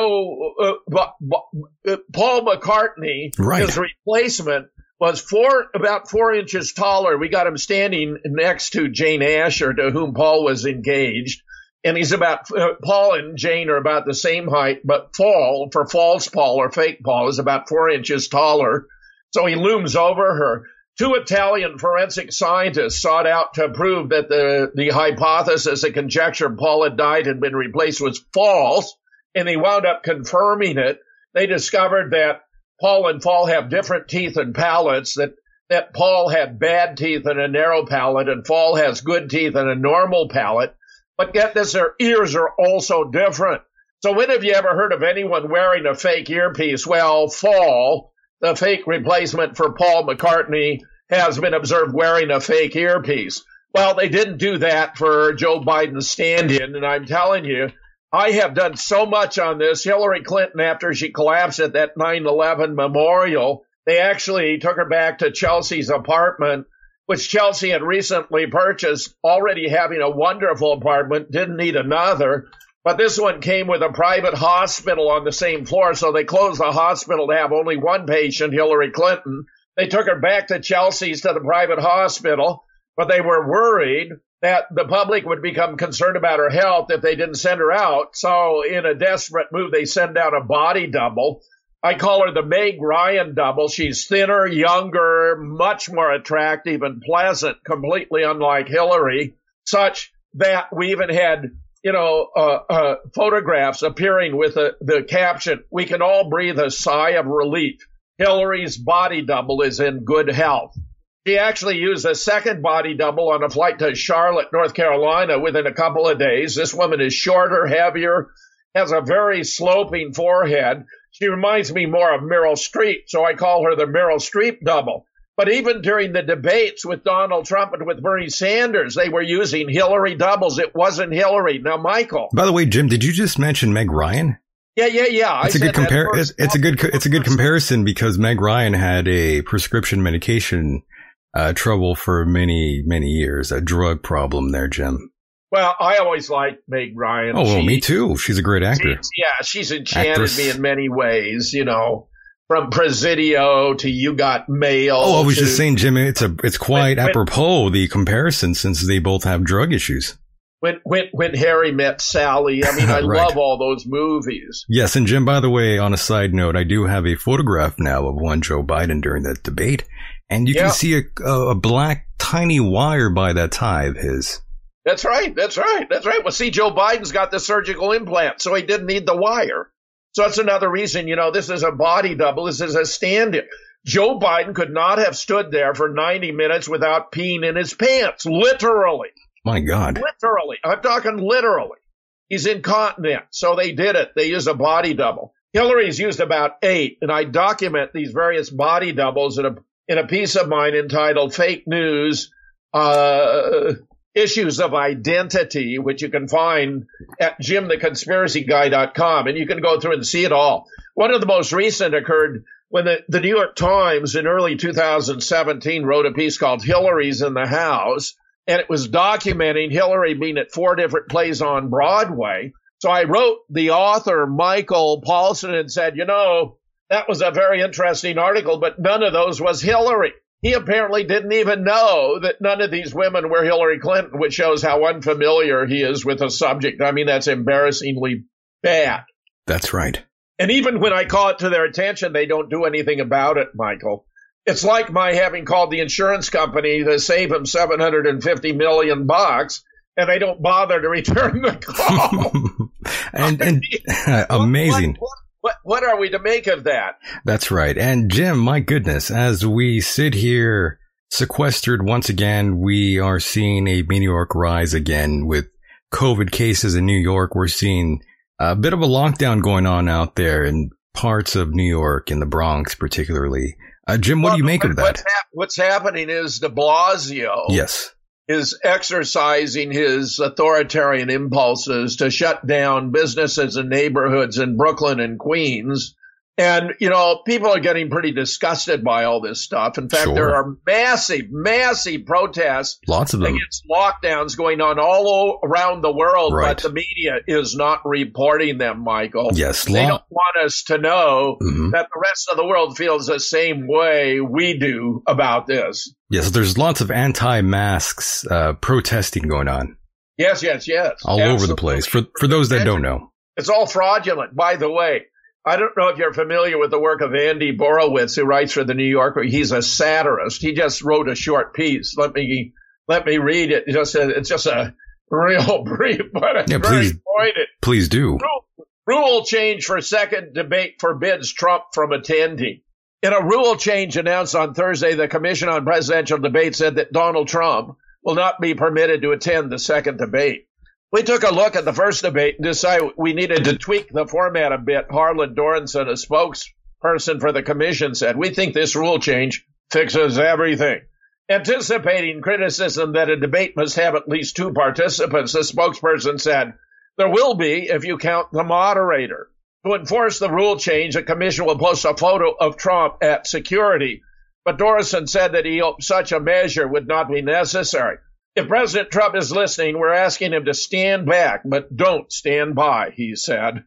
McCartney, right, his replacement, was about 4 inches taller. We got him standing next to Jane Asher, to whom Paul was engaged. And Paul and Jane are about the same height, but Paul, for false Paul or fake Paul, is about 4 inches taller. So he looms over her. 2 Italian forensic scientists sought out to prove that the hypothesis, the conjecture Paul had died had been replaced, was false, and they wound up confirming it. They discovered that Paul and Paul have different teeth and palates, that that Paul had bad teeth and a narrow palate, and Fall has good teeth and a normal palate. But get this, their ears are also different. So when have you ever heard of anyone wearing a fake earpiece? Well, Fall, the fake replacement for Paul McCartney, has been observed wearing a fake earpiece. Well, they didn't do that for Joe Biden's stand-in, and I'm telling you, I have done so much on this. Hillary Clinton, after she collapsed at that 9/11 memorial, they actually took her back to Chelsea's apartment, which Chelsea had recently purchased, already having a wonderful apartment, didn't need another. But this one came with a private hospital on the same floor, so they closed the hospital to have only one patient, Hillary Clinton. They took her back to Chelsea's to the private hospital, but they were worried that the public would become concerned about her health if they didn't send her out. So in a desperate move, they send out a body double. I call her the Meg Ryan double. She's thinner, younger, much more attractive and pleasant, completely unlike Hillary, such that we even had, photographs appearing with the caption, "We can all breathe a sigh of relief. Hillary's body double is in good health." She actually used a second body double on a flight to Charlotte, North Carolina within a couple of days. This woman is shorter, heavier, has a very sloping forehead. She reminds me more of Meryl Streep, so I call her the Meryl Streep double. But even during the debates with Donald Trump and with Bernie Sanders, they were using Hillary doubles. It wasn't Hillary. Now, Michael. By the way, Jim, did you just mention Meg Ryan? Yeah. It's a good comparison because Meg Ryan had a prescription medication trouble for many years, a drug problem there, Jim. Well, I always liked Meg Ryan. Oh, well, me too. She's a great actor. She's enchanted me in many ways, from Presidio to You Got Mail. Oh, I was just saying, Jim, it's quite apropos, the comparison, since they both have drug issues. When Harry Met Sally. I mean, I right. love all those movies. Yes, and Jim, by the way, on a side note, I do have a photograph now of one Joe Biden during that debate, and you can see a black tiny wire by that tie of his. That's right. Well, see, Joe Biden's got the surgical implant, so he didn't need the wire. So that's another reason, this is a body double. This is a stand-in. Joe Biden could not have stood there for 90 minutes without peeing in his pants, literally. My God. Literally. I'm talking literally. He's incontinent. So they did it. They used a body double. Hillary's used about 8, and I document these various body doubles in a piece of mine entitled Fake News, Issues of Identity, which you can find at JimTheConspiracyGuy.com, and you can go through and see it all. One of the most recent occurred when the New York Times in early 2017 wrote a piece called Hillary's in the House, and it was documenting Hillary being at 4 different plays on Broadway. So I wrote the author, Michael Paulson, and said, that was a very interesting article, but none of those was Hillary. He apparently didn't even know that none of these women were Hillary Clinton, which shows how unfamiliar he is with the subject. I mean, that's embarrassingly bad. That's right. And even when I call it to their attention, they don't do anything about it, Michael. It's like my having called the insurance company to save him $750 million, and they don't bother to return the call. and amazing. What are we to make of that? That's right. And Jim, my goodness, as we sit here sequestered once again, we are seeing a meteoric rise again with COVID cases in New York. We're seeing a bit of a lockdown going on out there in parts of New York, in the Bronx particularly. Jim, what do you make of that? What's happening is de Blasio. Yes. Is exercising his authoritarian impulses to shut down businesses and neighborhoods in Brooklyn and Queens. And, people are getting pretty disgusted by all this stuff. In fact, There are massive protests. Lots of them. Against lockdowns going on all around the world, right. But the media is not reporting them, Michael. Yes. They don't want us to know that the rest of the world feels the same way we do about this. Yes, there's lots of anti-masks protesting going on. Yes. All Absolutely. Over the place. For those that don't know. It's all fraudulent, by the way. I don't know if you're familiar with the work of Andy Borowitz, who writes for the New Yorker. He's a satirist. He just wrote a short piece. Let me read it. It's just a real brief, but it's very pointed. Please do. Rule change for second debate forbids Trump from attending. In a rule change announced on Thursday, the Commission on Presidential Debate said that Donald Trump will not be permitted to attend the second debate. We took a look at the first debate and decided we needed to tweak the format a bit. Harlan Dorenson, a spokesperson for the commission, said, "We think this rule change fixes everything." Anticipating criticism that a debate must have at least two participants, the spokesperson said, "There will be if you count the moderator." To enforce the rule change, the commission will post a photo of Trump at security. But Dorenson said that he hoped such a measure would not be necessary. If President Trump is listening, we're asking him to stand back, but don't stand by, he said.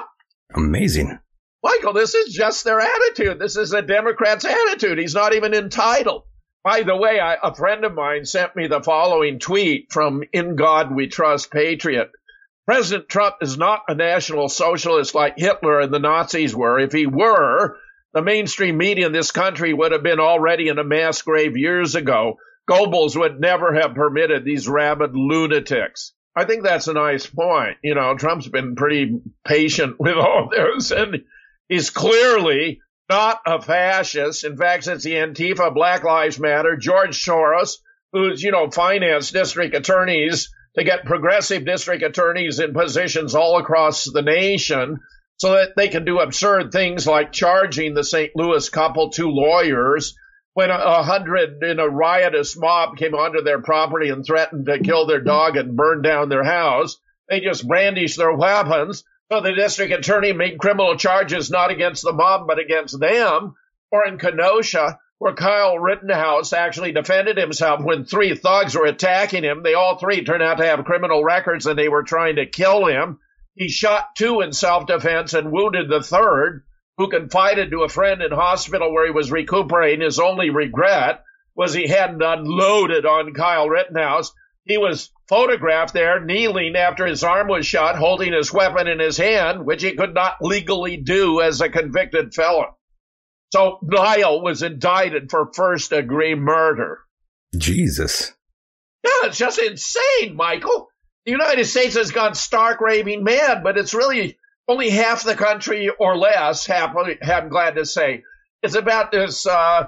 Amazing. Michael, this is just their attitude. This is the Democrats' attitude. He's not even entitled. By the way, a friend of mine sent me the following tweet from In God We Trust Patriot. President Trump is not a National Socialist like Hitler and the Nazis were. If he were, the mainstream media in this country would have been already in a mass grave years ago. Goebbels would never have permitted these rabid lunatics. I think that's a nice point. You know, Trump's been pretty patient with all this, and he's clearly not a fascist. In fact, since the Antifa, Black Lives Matter, George Soros, who's, financed district attorneys to get progressive district attorneys in positions all across the nation so that they can do absurd things like charging the St. Louis couple, 2 lawyers, when 100 in a riotous mob came onto their property and threatened to kill their dog and burn down their house. They just brandished their weapons. So the district attorney made criminal charges not against the mob, but against them. Or in Kenosha, where Kyle Rittenhouse actually defended himself when 3 thugs were attacking him. They all 3 turned out to have criminal records and they were trying to kill him. He shot 2 in self-defense and wounded the 3rd, who confided to a friend in hospital where he was recuperating. His only regret was he hadn't unloaded on Kyle Rittenhouse. He was photographed there kneeling after his arm was shot, holding his weapon in his hand, which he could not legally do as a convicted felon. So Lyle was indicted for first-degree murder. Jesus. Yeah, it's just insane, Michael. The United States has gone stark raving mad, but it's really only half the country or less, I'm glad to say. It's about this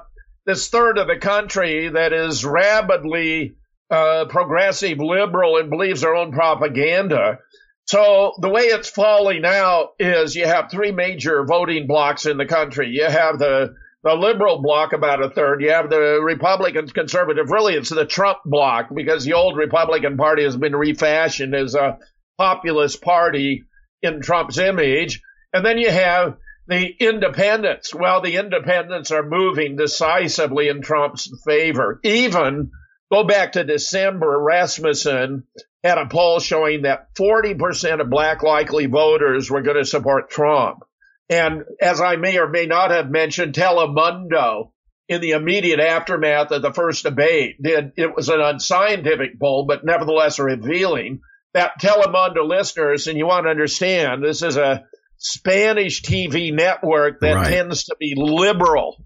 third of the country that is rabidly progressive, liberal, and believes their own propaganda. So the way it's falling out is you have 3 major voting blocks in the country. You have the liberal bloc, about a third. You have the Republican conservative. Really, it's the Trump bloc, because the old Republican Party has been refashioned as a populist party in Trump's image. And then you have the independents. Well, the independents are moving decisively in Trump's favor. Even go back to December, Rasmussen had a poll showing that 40% of black likely voters were going to support Trump. And as I may or may not have mentioned, Telemundo, in the immediate aftermath of the first debate, it was an unscientific poll, but nevertheless revealing that Telemundo listeners, and you want to understand, this is a Spanish TV network that tends to be liberal.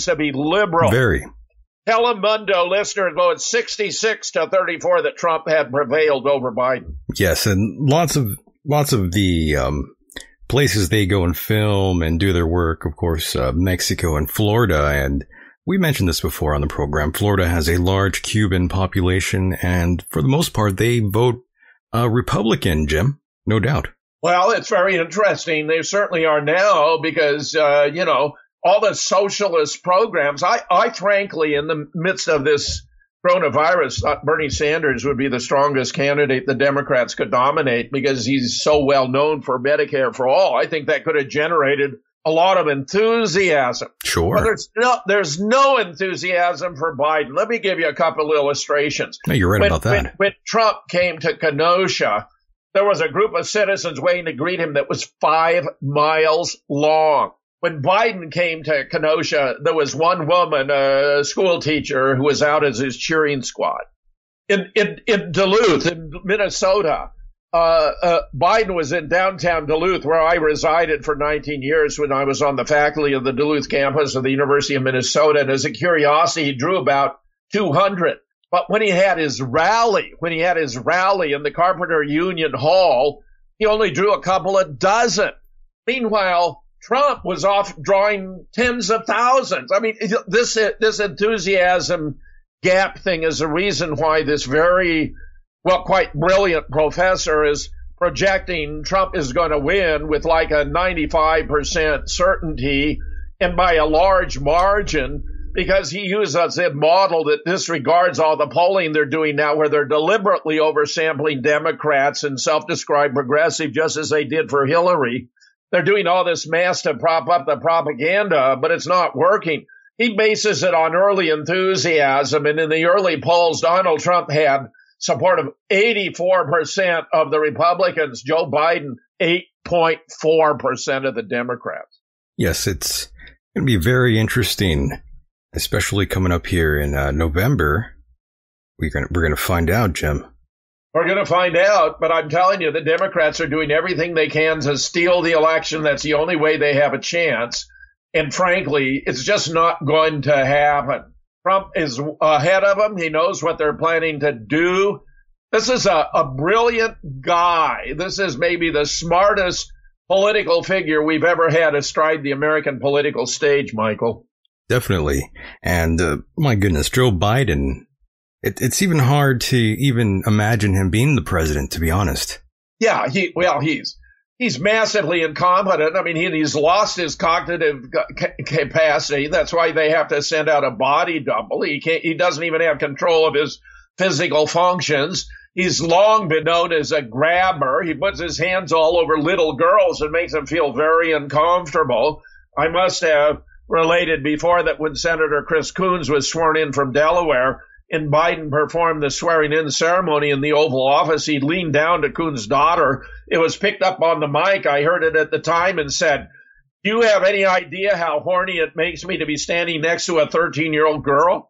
Very. Telemundo listeners voted 66-34 that Trump had prevailed over Biden. Yes, and lots of the places they go and film and do their work, of course, Mexico and Florida. And we mentioned this before on the program. Florida has a large Cuban population, and for the most part, they vote Republican, Jim, no doubt. Well, it's very interesting. They certainly are now because, all the socialist programs. I frankly, in the midst of this coronavirus, thought Bernie Sanders would be the strongest candidate the Democrats could nominate because he's so well known for Medicare for all. I think that could have generated a lot of enthusiasm. Sure. But there's no enthusiasm for Biden. Let me give you a couple illustrations. No, you're right about that. When Trump came to Kenosha, there was a group of citizens waiting to greet him that was 5 miles long. When Biden came to Kenosha, there was one woman, a school teacher, who was out as his cheering squad. In Duluth, in Minnesota, Biden was in downtown Duluth, where I resided for 19 years when I was on the faculty of the Duluth campus of the University of Minnesota. And as a curiosity, he drew about 200. But when he had his rally in the Carpenter Union Hall, he only drew a couple of dozen. Meanwhile, Trump was off drawing tens of thousands. I mean, this enthusiasm gap thing is the reason why this quite brilliant professor is projecting Trump is going to win with like a 95% certainty and by a large margin, because he uses a model that disregards all the polling they're doing now, where they're deliberately oversampling Democrats and self-described progressive, just as they did for Hillary. They're doing all this mass to prop up the propaganda, but it's not working. He bases it on early enthusiasm, and in the early polls, Donald Trump had support of 84% of the Republicans, Joe Biden, 8.4% of the Democrats. Yes, it's going to be very interesting, especially coming up here in November. We're going to find out, Jim. We're going to find out, but I'm telling you, the Democrats are doing everything they can to steal the election. That's the only way they have a chance. And frankly, it's just not going to happen. Trump is ahead of them. He knows what they're planning to do. This is a brilliant guy. This is maybe the smartest political figure we've ever had astride the American political stage, Michael. Definitely. And my goodness, Joe Biden, it's even hard to even imagine him being the president, to be honest. Yeah, he's massively incompetent. I mean, he's lost his cognitive capacity. That's why they have to send out a body double. He doesn't even have control of his physical functions. He's long been known as a grabber. He puts his hands all over little girls and makes them feel very uncomfortable. I must have related before that when Senator Chris Coons was sworn in from Delaware and Biden performed the swearing-in ceremony in the Oval Office, he leaned down to Coons' daughter. It was picked up on the mic. I heard it at the time and said, "Do you have any idea how horny it makes me to be standing next to a 13-year-old girl?"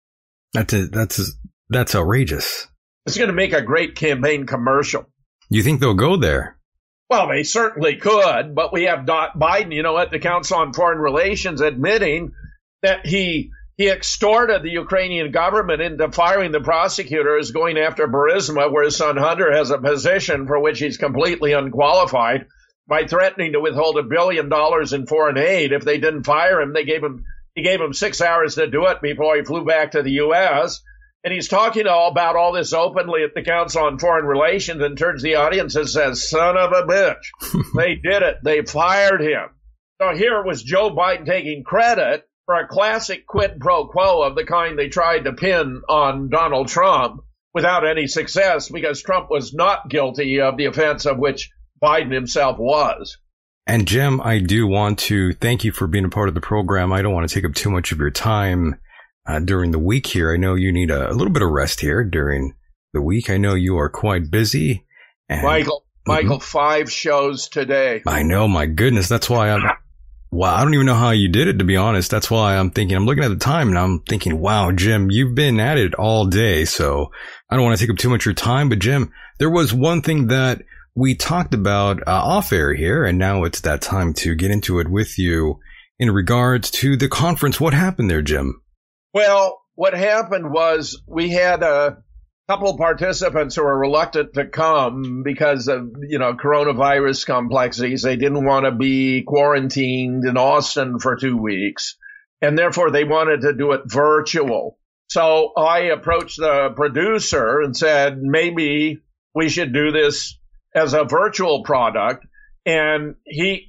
That's outrageous. It's going to make a great campaign commercial. You think they'll go there? Well, they certainly could, but we have Biden, at the Council on Foreign Relations admitting that he extorted the Ukrainian government into firing the prosecutors going after Burisma, where his son Hunter has a position for which he's completely unqualified, by threatening to withhold $1 billion in foreign aid if they didn't fire him. He gave him 6 hours to do it before he flew back to the U.S., and he's talking about all this openly at the Council on Foreign Relations and turns to the audience and says, "Son of a bitch." They did it. They fired him. So here was Joe Biden taking credit for a classic quid pro quo of the kind they tried to pin on Donald Trump without any success, because Trump was not guilty of the offense of which Biden himself was. And Jim, I do want to thank you for being a part of the program. I don't want to take up too much of your time during the week here. I know you need a little bit of rest here during the week. I know you are quite busy. And, Michael, 5 shows today. I know, my goodness. That's why I don't even know how you did it, to be honest. That's why I'm looking at the time and I'm thinking, wow, Jim, you've been at it all day. So I don't want to take up too much of your time. But Jim, there was one thing that we talked about off air here, and now it's that time to get into it with you in regards to the conference. What happened there, Jim? Well, what happened was we had a couple of participants who were reluctant to come because of, coronavirus complexities. They didn't want to be quarantined in Austin for 2 weeks, and therefore they wanted to do it virtual. So I approached the producer and said, maybe we should do this as a virtual product. And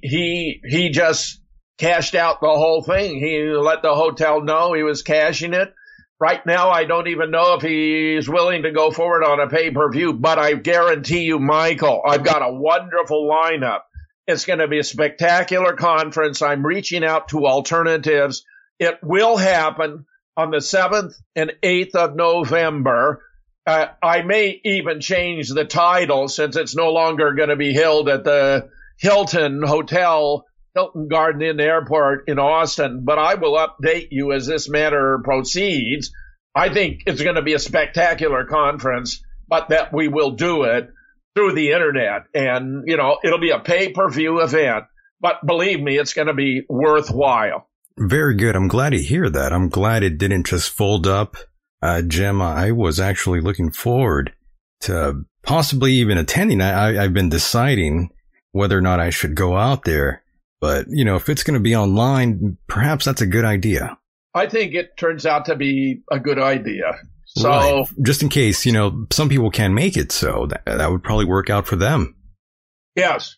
he just cashed out the whole thing. He let the hotel know he was cashing it. Right now, I don't even know if he's willing to go forward on a pay-per-view, but I guarantee you, Michael, I've got a wonderful lineup. It's going to be a spectacular conference. I'm reaching out to alternatives. It will happen on the 7th and 8th of November. I may even change the title, since it's no longer going to be held at the Hilton Garden Inn Airport in Austin, but I will update you as this matter proceeds. I think it's going to be a spectacular conference, but that we will do it through the internet. And, it'll be a pay-per-view event, but believe me, it's going to be worthwhile. Very good. I'm glad to hear that. I'm glad it didn't just fold up. Jim, I was actually looking forward to possibly even attending. I've been deciding whether or not I should go out there. But, if it's going to be online, perhaps that's a good idea. I think it turns out to be a good idea. So, right. Just in case, some people can't make it, so that would probably work out for them. Yes.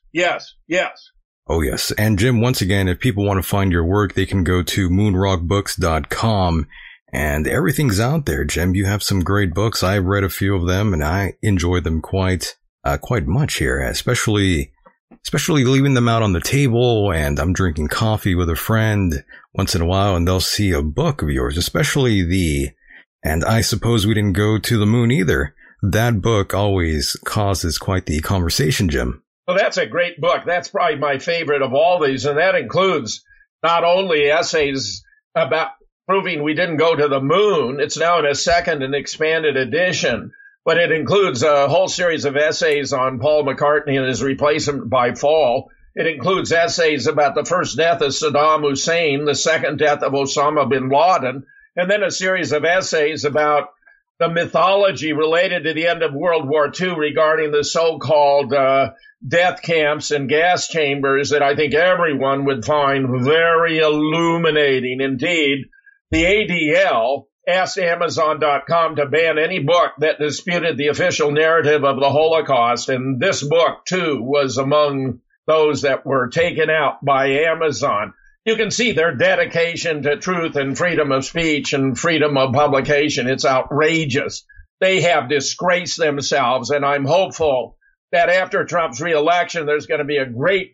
Oh, yes. And Jim, once again, if people want to find your work, they can go to moonrockbooks.com, and everything's out there. Jim, you have some great books. I've read a few of them, and I enjoy them quite much here, especially leaving them out on the table, and I'm drinking coffee with a friend once in a while, and they'll see a book of yours, especially and I suppose we didn't go to the moon either. That book always causes quite the conversation, Jim. Well, that's a great book. That's probably my favorite of all these, and that includes not only essays about proving we didn't go to the moon. It's now in a second and expanded edition, but it includes a whole series of essays on Paul McCartney and his replacement by Fall. It includes essays about the first death of Saddam Hussein, the second death of Osama bin Laden, and then a series of essays about the mythology related to the end of World War II regarding the so-called death camps and gas chambers that I think everyone would find very illuminating. Indeed, the ADL asked Amazon.com to ban any book that disputed the official narrative of the Holocaust, and this book, too, was among those that were taken out by Amazon. You can see their dedication to truth and freedom of speech and freedom of publication. It's outrageous. They have disgraced themselves, and I'm hopeful that after Trump's reelection, there's going to be a great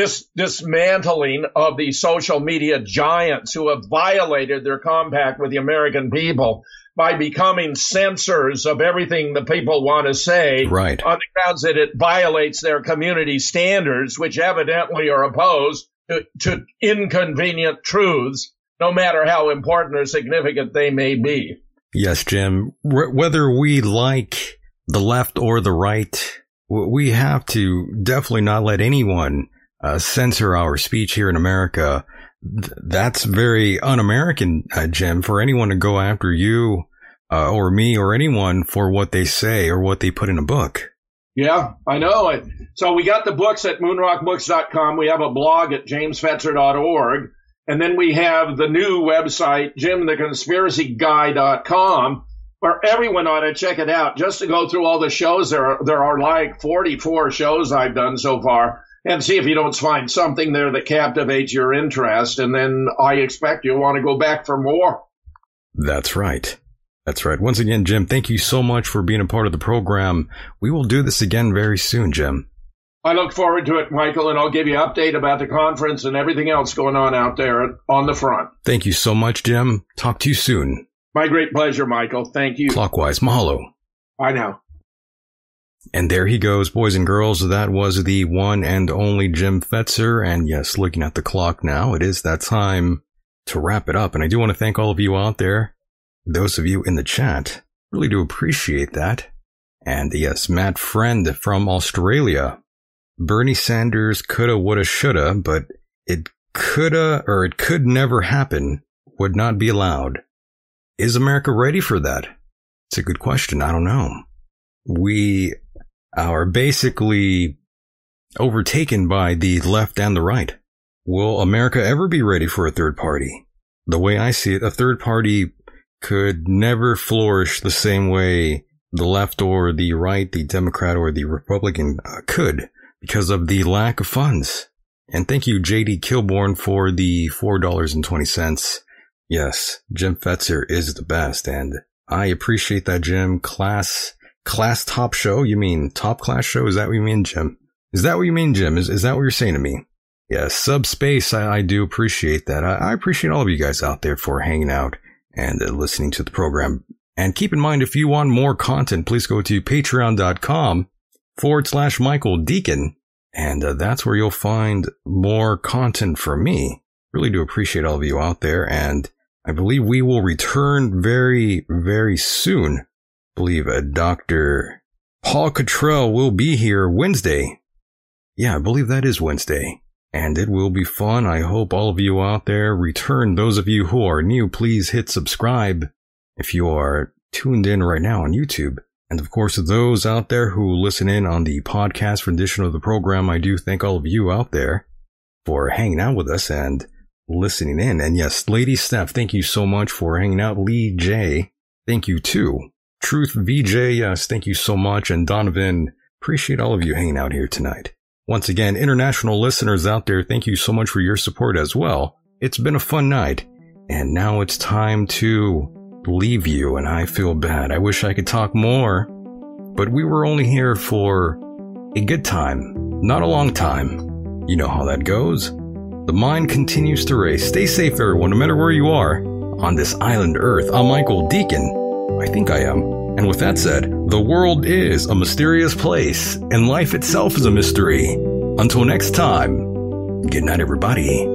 dismantling of the social media giants who have violated their compact with the American people by becoming censors of everything the people want to say, right, on the grounds that it violates their community standards, which evidently are opposed to inconvenient truths, no matter how important or significant they may be. Yes, Jim. Whether we like the left or the right, we have to definitely not let anyone censor our speech here in America. That's very un-American, Jim, for anyone to go after you or me or anyone for what they say or what they put in a book. Yeah, I know it. So we got the books at moonrockbooks.com. We have a blog at jamesfetzer.org. And then we have the new website, jimtheconspiracyguy.com, where everyone ought to check it out. Just to go through all the shows, there are like 44 shows I've done so far, and see if you don't find something there that captivates your interest. And then I expect you'll want to go back for more. That's right. That's right. Once again, Jim, thank you so much for being a part of the program. We will do this again very soon, Jim. I look forward to it, Michael, and I'll give you an update about the conference and everything else going on out there on the front. Thank you so much, Jim. Talk to you soon. My great pleasure, Michael. Thank you. Clockwise. Mahalo. Bye now. And there he goes, boys and girls. That was the one and only Jim Fetzer. And yes, looking at the clock now, it is that time to wrap it up. And I do want to thank all of you out there, those of you in the chat. Really do appreciate that. And yes, Matt Friend from Australia. Bernie Sanders coulda, woulda, shoulda, but it could never happen, would not be allowed. Is America ready for that? It's a good question. I don't know. We are basically overtaken by the left and the right. Will America ever be ready for a third party? The way I see it, a third party could never flourish the same way the left or the right, the Democrat or the Republican could, because of the lack of funds. And thank you, J.D. Kilborn, for the $4.20. Yes, Jim Fetzer is the best, and I appreciate that, Jim. Class top show? You mean top class show? Is that what you mean, Jim? Is that what you mean, Jim? Is that what you're saying to me? Yes, subspace, I do appreciate that. I appreciate all of you guys out there for hanging out and listening to the program. And keep in mind, if you want more content, please go to patreon.com/Michael Deacon. And that's where you'll find more content from me. Really do appreciate all of you out there. And I believe we will return very, very soon. I believe Dr. Paul Cottrell will be here Wednesday. Yeah, I believe that is Wednesday. And it will be fun. I hope all of you out there return. Those of you who are new, please hit subscribe if you are tuned in right now on YouTube. And of course, those out there who listen in on the podcast rendition of the program, I do thank all of you out there. for hanging out with us and listening in. And yes, Lady Steph, thank you so much for hanging out. Lee J, thank you too. Truth VJ, yes, thank you so much. And Donovan, appreciate all of you hanging out here tonight. Once again, international listeners out there, thank you so much for your support as well. It's been a fun night, and now it's time to leave you, and I feel bad. I wish I could talk more, but we were only here for a good time, not a long time. You know how that goes. The mind continues to race. Stay safe, everyone, no matter where you are on this island Earth. I'm Michael Deacon. I think I am. And with that said, the world is a mysterious place, and life itself is a mystery. Until next time, good night, everybody.